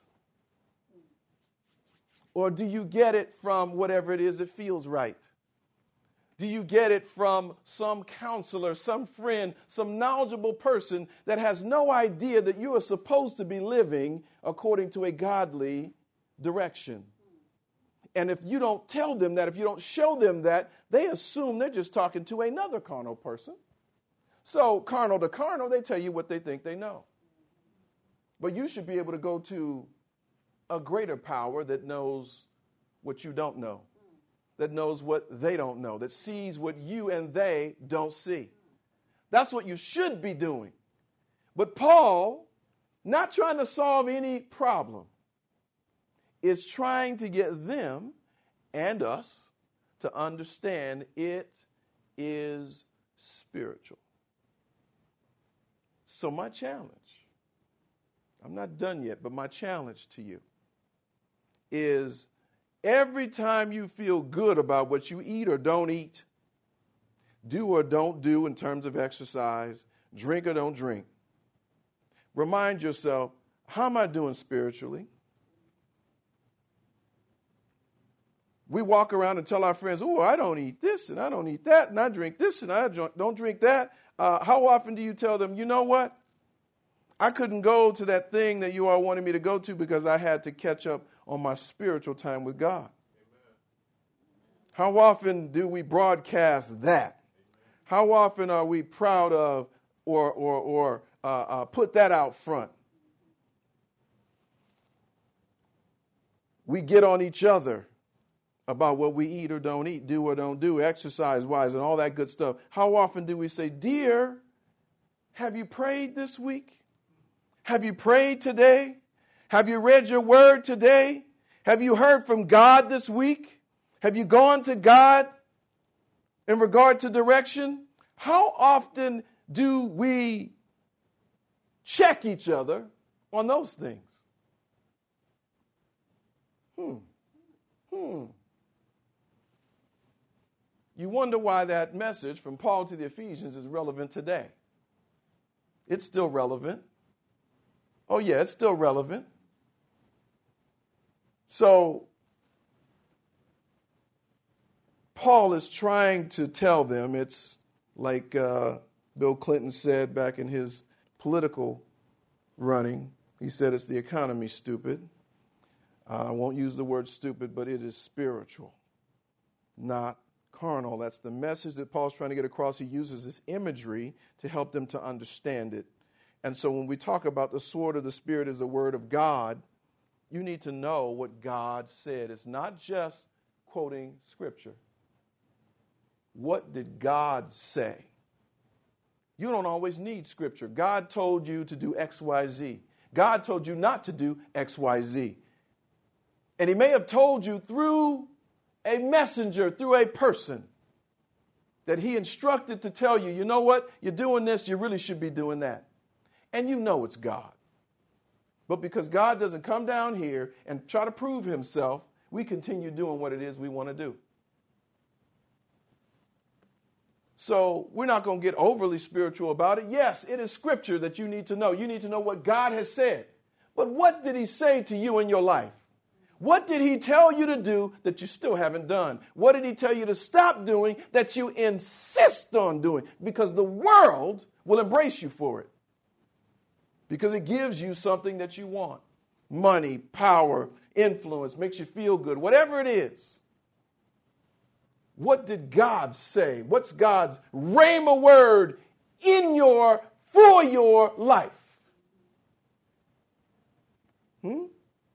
Or do you get it from whatever it is that feels right? Do you get it from some counselor, some friend, some knowledgeable person that has no idea that you are supposed to be living according to a godly direction? And if you don't tell them that, if you don't show them that, they assume they're just talking to another carnal person. So carnal to carnal, they tell you what they think they know. But you should be able to go to a greater power that knows what you don't know, that knows what they don't know, that sees what you and they don't see. That's what you should be doing. But Paul, not trying to solve any problem, is trying to get them and us to understand it is spiritual. So my challenge, I'm not done yet, but my challenge to you is every time you feel good about what you eat or don't eat, do or don't do in terms of exercise, drink or don't drink, remind yourself, how am I doing spiritually? We walk around and tell our friends, oh, I don't eat this and I don't eat that and I drink this and I don't drink that. Uh, how often do you tell them, you know what? I couldn't go to that thing that you all wanted me to go to because I had to catch up on my spiritual time with God. Amen. How often do we broadcast that? How often are we proud of or, or, or uh, uh, put that out front? We get on each other about what we eat or don't eat, do or don't do, exercise-wise, and all that good stuff. How often do we say, dear, have you prayed this week? Have you prayed today? Have you read your word today? Have you heard from God this week? Have you gone to God in regard to direction? How often do we check each other on those things? Hmm. Hmm. You wonder why that message from Paul to the Ephesians is relevant today. It's still relevant. Oh, yeah, it's still relevant. So, Paul is trying to tell them, it's like uh, Bill Clinton said back in his political running. He said it's the economy, stupid. Uh, I won't use the word stupid, but it is spiritual, not carnal. That's the message that Paul's trying to get across. He uses this imagery to help them to understand it. And so when we talk about the sword of the Spirit is the word of God, you need to know what God said. It's not just quoting Scripture. what did God say? You don't always need scripture. God told you to do X, Y, Z. God told you not to do X, Y, Z. And he may have told you through a messenger, through a person, that he instructed to tell you, you know what, you're doing this, you really should be doing that. And you know it's God. But because God doesn't come down here and try to prove himself, we continue doing what it is we want to do. So we're not going to get overly spiritual about it. Yes, it is scripture that you need to know. You need to know what God has said. But what did he say to you in your life? What did he tell you to do that you still haven't done? What did he tell you to stop doing that you insist on doing? Because the world will embrace you for it. Because it gives you something that you want. Money, power, influence, makes you feel good, whatever it is. What did God say? What's God's rhema word in your, for your life? Hmm?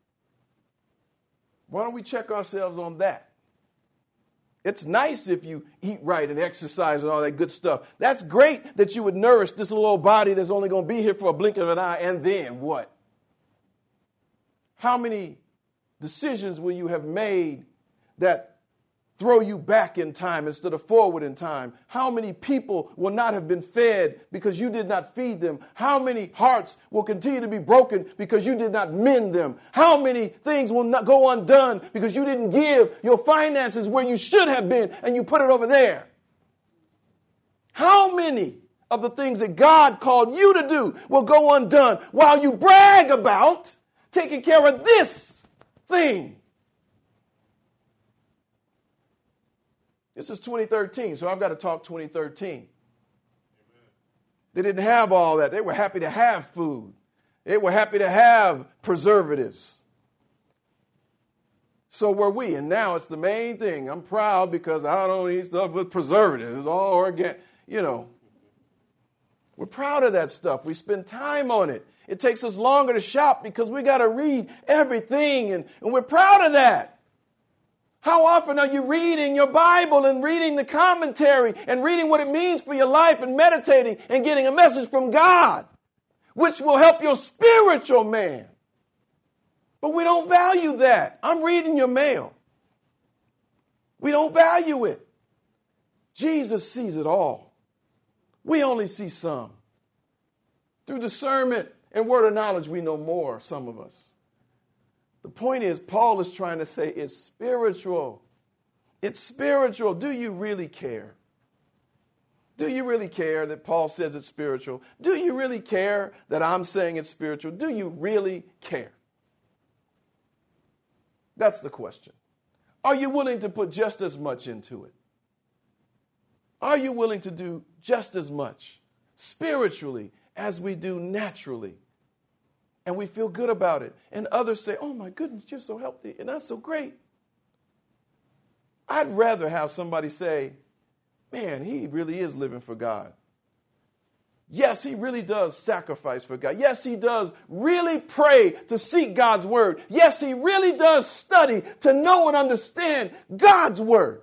Why don't we check ourselves on that? It's nice if you eat right and exercise and all that good stuff. That's great that you would nourish this little old body that's only going to be here for a blink of an eye. And then what? How many decisions will you have made that throw you back in time instead of forward in time? How many people will not have been fed because you did not feed them? How many hearts will continue to be broken because you did not mend them? How many things will not go undone because you didn't give your finances where you should have been and you put it over there? How many of the things that God called you to do will go undone while you brag about taking care of this thing? This is twenty thirteen, so I've got to talk twenty thirteen. Amen. They didn't have all that. They were happy to have food. They were happy to have preservatives. So were we, and now it's the main thing. I'm proud because I don't eat stuff with preservatives. It's all organic, you know. We're proud of that stuff. We spend time on it. It takes us longer to shop because we got to read everything, and, and we're proud of that. How often are you reading your Bible and reading the commentary and reading what it means for your life and meditating and getting a message from God, which will help your spiritual man? But we don't value that. I'm reading your mail. We don't value it. Jesus sees it all. We only see some. Through discernment and word of knowledge, we know more, some of us. The point is, Paul is trying to say it's spiritual. It's spiritual. Do you really care? Do you really care that Paul says it's spiritual? Do you really care that I'm saying it's spiritual? Do you really care? That's the question. Are you willing to put just as much into it? Are you willing to do just as much spiritually as we do naturally? And we feel good about it. And others say, oh my goodness, you're so healthy. And that's so great. I'd rather have somebody say, man, he really is living for God. Yes, he really does sacrifice for God. Yes, he does really pray to seek God's word. Yes, he really does study to know and understand God's word.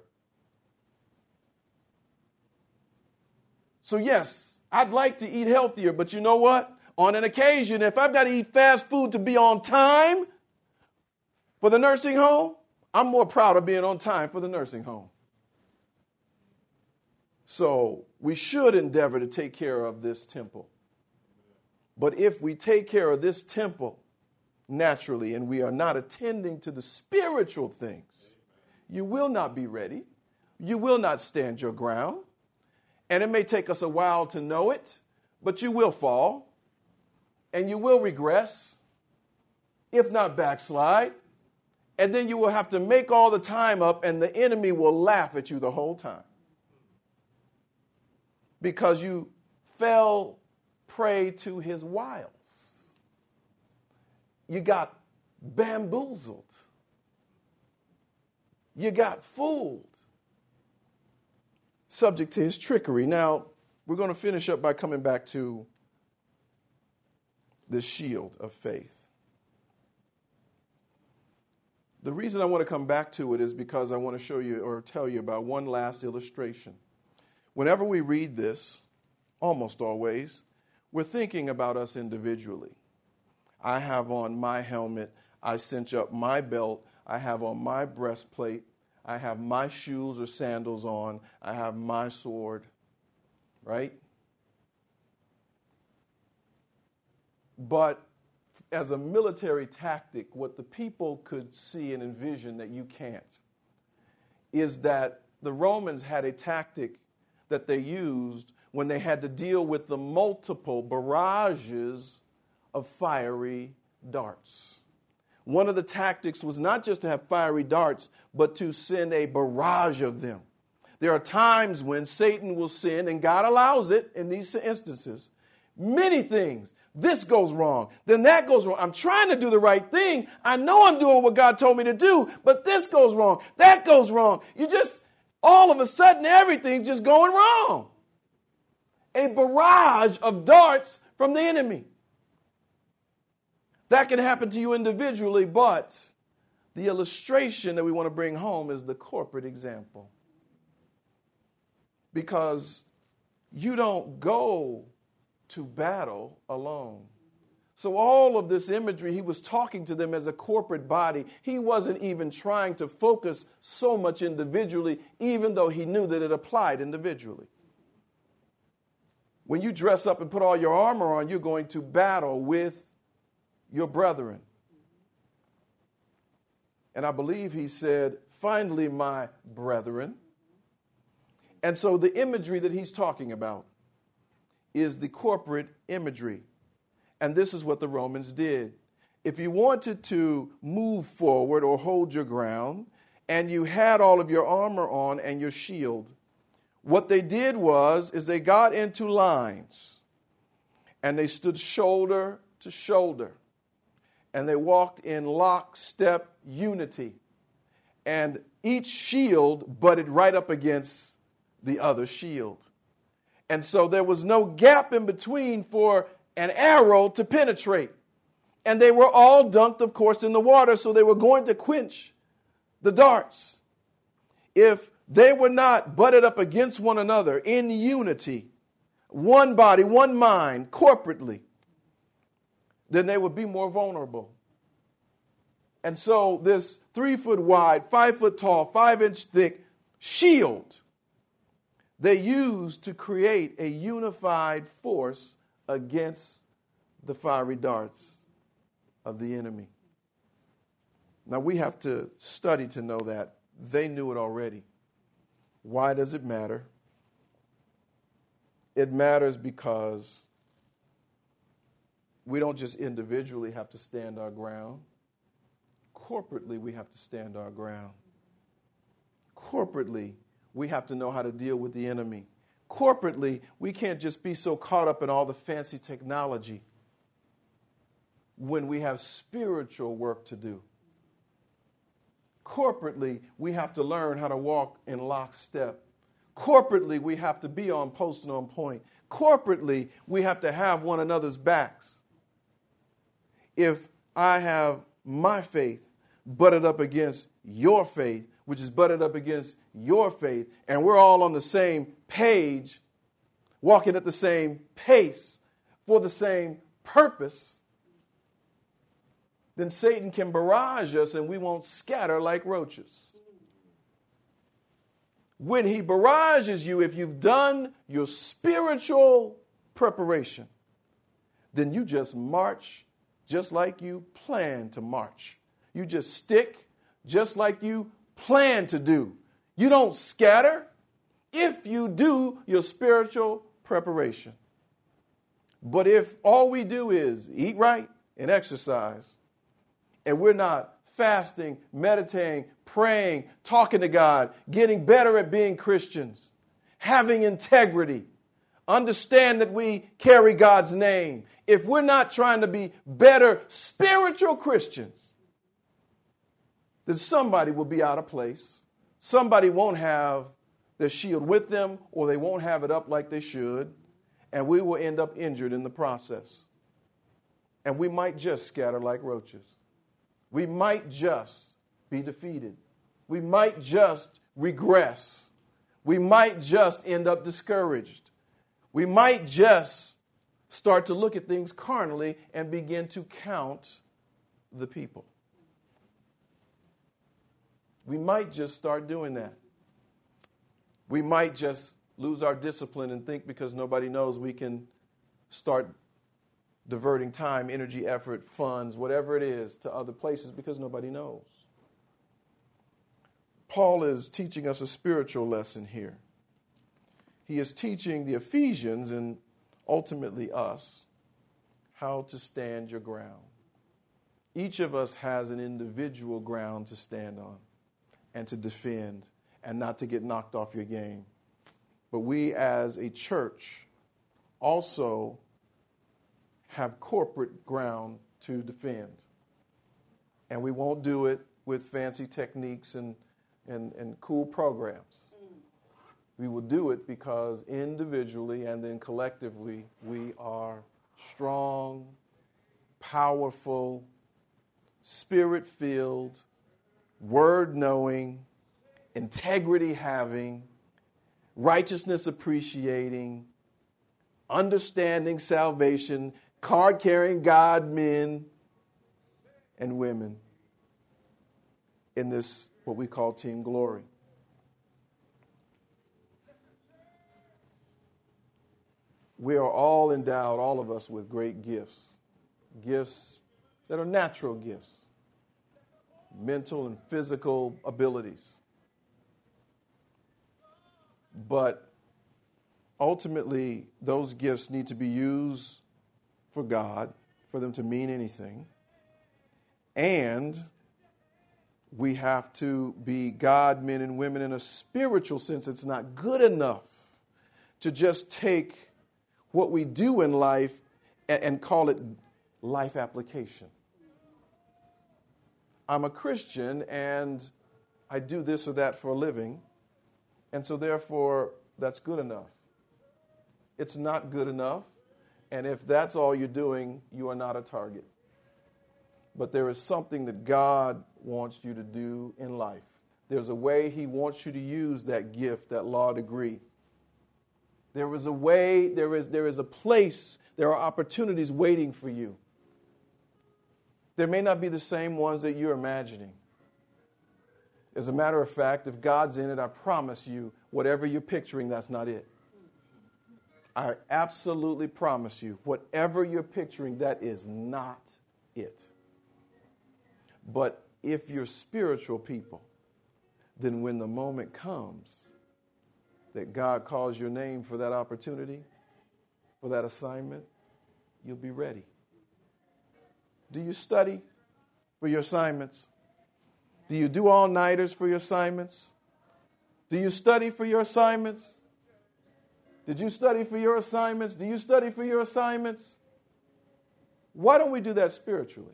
So yes, I'd like to eat healthier, but you know what? On an occasion, if I've got to eat fast food to be on time for the nursing home, I'm more proud of being on time for the nursing home. So we should endeavor to take care of this temple. But if we take care of this temple naturally and we are not attending to the spiritual things, you will not be ready. You will not stand your ground. And it may take us a while to know it, but you will fall. And you will regress, if not backslide. And then you will have to make all the time up and the enemy will laugh at you the whole time. Because you fell prey to his wiles. You got bamboozled. You got fooled. Subject to his trickery. Now, we're going to finish up by coming back to the shield of faith. The reason I want to come back to it is because I want to show you or tell you about one last illustration whenever we read this, almost always, we're thinking about us individually. I have on my helmet, I cinch up my belt, I have on my breastplate, I have my shoes or sandals on, I have my sword, right? But as a military tactic, what the people could see and envision that you can't is that the Romans had a tactic that they used when they had to deal with the multiple barrages of fiery darts. One of the tactics was not just to have fiery darts, but to send a barrage of them. There are times when Satan will send, and God allows it in these instances, many things. This goes wrong, then that goes wrong. I'm trying to do the right thing. I know I'm doing what God told me to do, but this goes wrong, that goes wrong. You just, all of a sudden, everything's just going wrong. A barrage of darts from the enemy. That can happen to you individually, but the illustration that we want to bring home is the corporate example. Because you don't go to battle alone. So all of this imagery, he was talking to them as a corporate body. He wasn't even trying to focus so much individually, even though he knew that it applied individually. When you dress up and put all your armor on, you're going to battle with your brethren. And I believe he said, finally, my brethren. And so the imagery that he's talking about is the corporate imagery. And this is what the Romans did. If you wanted to move forward or hold your ground, and you had all of your armor on and your shield, what they did was, is they got into lines, and they stood shoulder to shoulder, and they walked in lockstep unity, and each shield butted right up against the other shield. And so there was no gap in between for an arrow to penetrate. And they were all dunked, of course, in the water, so they were going to quench the darts. If they were not butted up against one another in unity, one body, one mind, corporately, then they would be more vulnerable. And so this three foot wide, five foot tall, five inch thick shield they used to create a unified force against the fiery darts of the enemy. Now we have to study to know that. They knew it already. Why does it matter? It matters because we don't just individually have to stand our ground. Corporately, we have to stand our ground. Corporately, we have to know how to deal with the enemy. Corporately, we can't just be so caught up in all the fancy technology when we have spiritual work to do. Corporately, we have to learn how to walk in lockstep. Corporately, we have to be on post and on point. Corporately, we have to have one another's backs. If I have my faith butted up against your faith, which is butted up against your faith, and we're all on the same page, walking at the same pace for the same purpose, then Satan can barrage us and we won't scatter like roaches. When he barrages you, if you've done your spiritual preparation, then you just march just like you plan to march. You just stick just like you plan to do. You don't scatter if you do your spiritual preparation. But if all we do is eat right and exercise, and we're not fasting, meditating, praying, talking to God, getting better at being Christians, having integrity, understand that we carry God's name. If we're not trying to be better spiritual Christians, then somebody will be out of place. Somebody won't have their shield with them, or they won't have it up like they should, and we will end up injured in the process. And we might just scatter like roaches. We might just be defeated. We might just regress. We might just end up discouraged. We might just start to look at things carnally and begin to count the people. We might just start doing that. We might just lose our discipline and think because nobody knows we can start diverting time, energy, effort, funds, whatever it is, to other places because nobody knows. Paul is teaching us a spiritual lesson here. He is teaching the Ephesians and ultimately us how to stand your ground. Each of us has an individual ground to stand on and to defend and not to get knocked off your game. But we as a church also have corporate ground to defend. And we won't do it with fancy techniques and, and, and cool programs. We will do it because individually and then collectively we are strong, powerful, spirit-filled, word-knowing, integrity-having, righteousness-appreciating, understanding salvation, card-carrying God men and women in this, what we call Team Glory. We are all endowed, all of us, with great gifts. Gifts that are natural gifts. Mental and physical abilities. But ultimately, those gifts need to be used for God, for them to mean anything. And we have to be God men and women in a spiritual sense. It's not good enough to just take what we do in life and, and call it life application. I'm a Christian and I do this or that for a living, and so therefore that's good enough. It's not good enough, and if that's all you're doing, you are not a target. But there is something that God wants you to do in life. There's a way He wants you to use that gift, that law degree. There is a way, there is, there is a place, there are opportunities waiting for you. There may not be the same ones that you're imagining. As a matter of fact, if God's in it, I promise you, whatever you're picturing, that's not it. I absolutely promise you, whatever you're picturing, that is not it. But if you're spiritual people, then when the moment comes that God calls your name for that opportunity, for that assignment, you'll be ready. Do you study for your assignments? Do you do all-nighters for your assignments? Do you study for your assignments? Did you study for your assignments? Do you study for your assignments? Why don't we do that spiritually?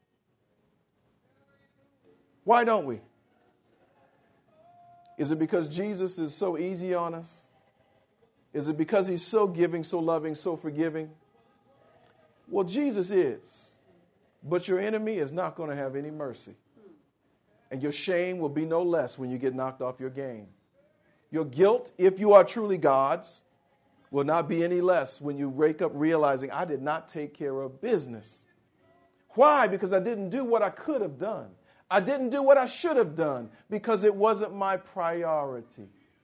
Why don't we? Is it because Jesus is so easy on us? Is it because He's so giving, so loving, so forgiving? Well, Jesus is. But your enemy is not going to have any mercy. And your shame will be no less when you get knocked off your game. Your guilt, if you are truly God's, will not be any less when you wake up realizing, I did not take care of business. Why? Because I didn't do what I could have done. I didn't do what I should have done because it wasn't my priority.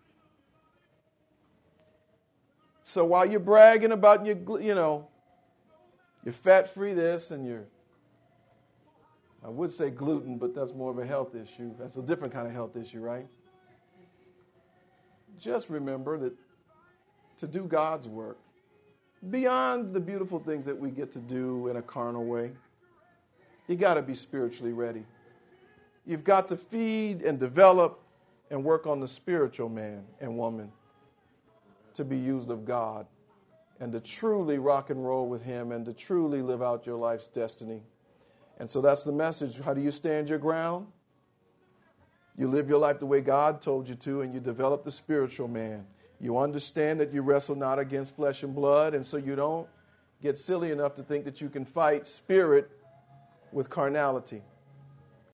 So while you're bragging about your, you know, your fat-free this and your, I would say gluten, but that's more of a health issue. That's a different kind of health issue, right? Just remember that to do God's work, beyond the beautiful things that we get to do in a carnal way, you got to be spiritually ready. You've got to feed and develop and work on the spiritual man and woman to be used of God and to truly rock and roll with Him and to truly live out your life's destiny. And so that's the message. How do you stand your ground? You live your life the way God told you to, and you develop the spiritual man. You understand that you wrestle not against flesh and blood, and so you don't get silly enough to think that you can fight spirit with carnality.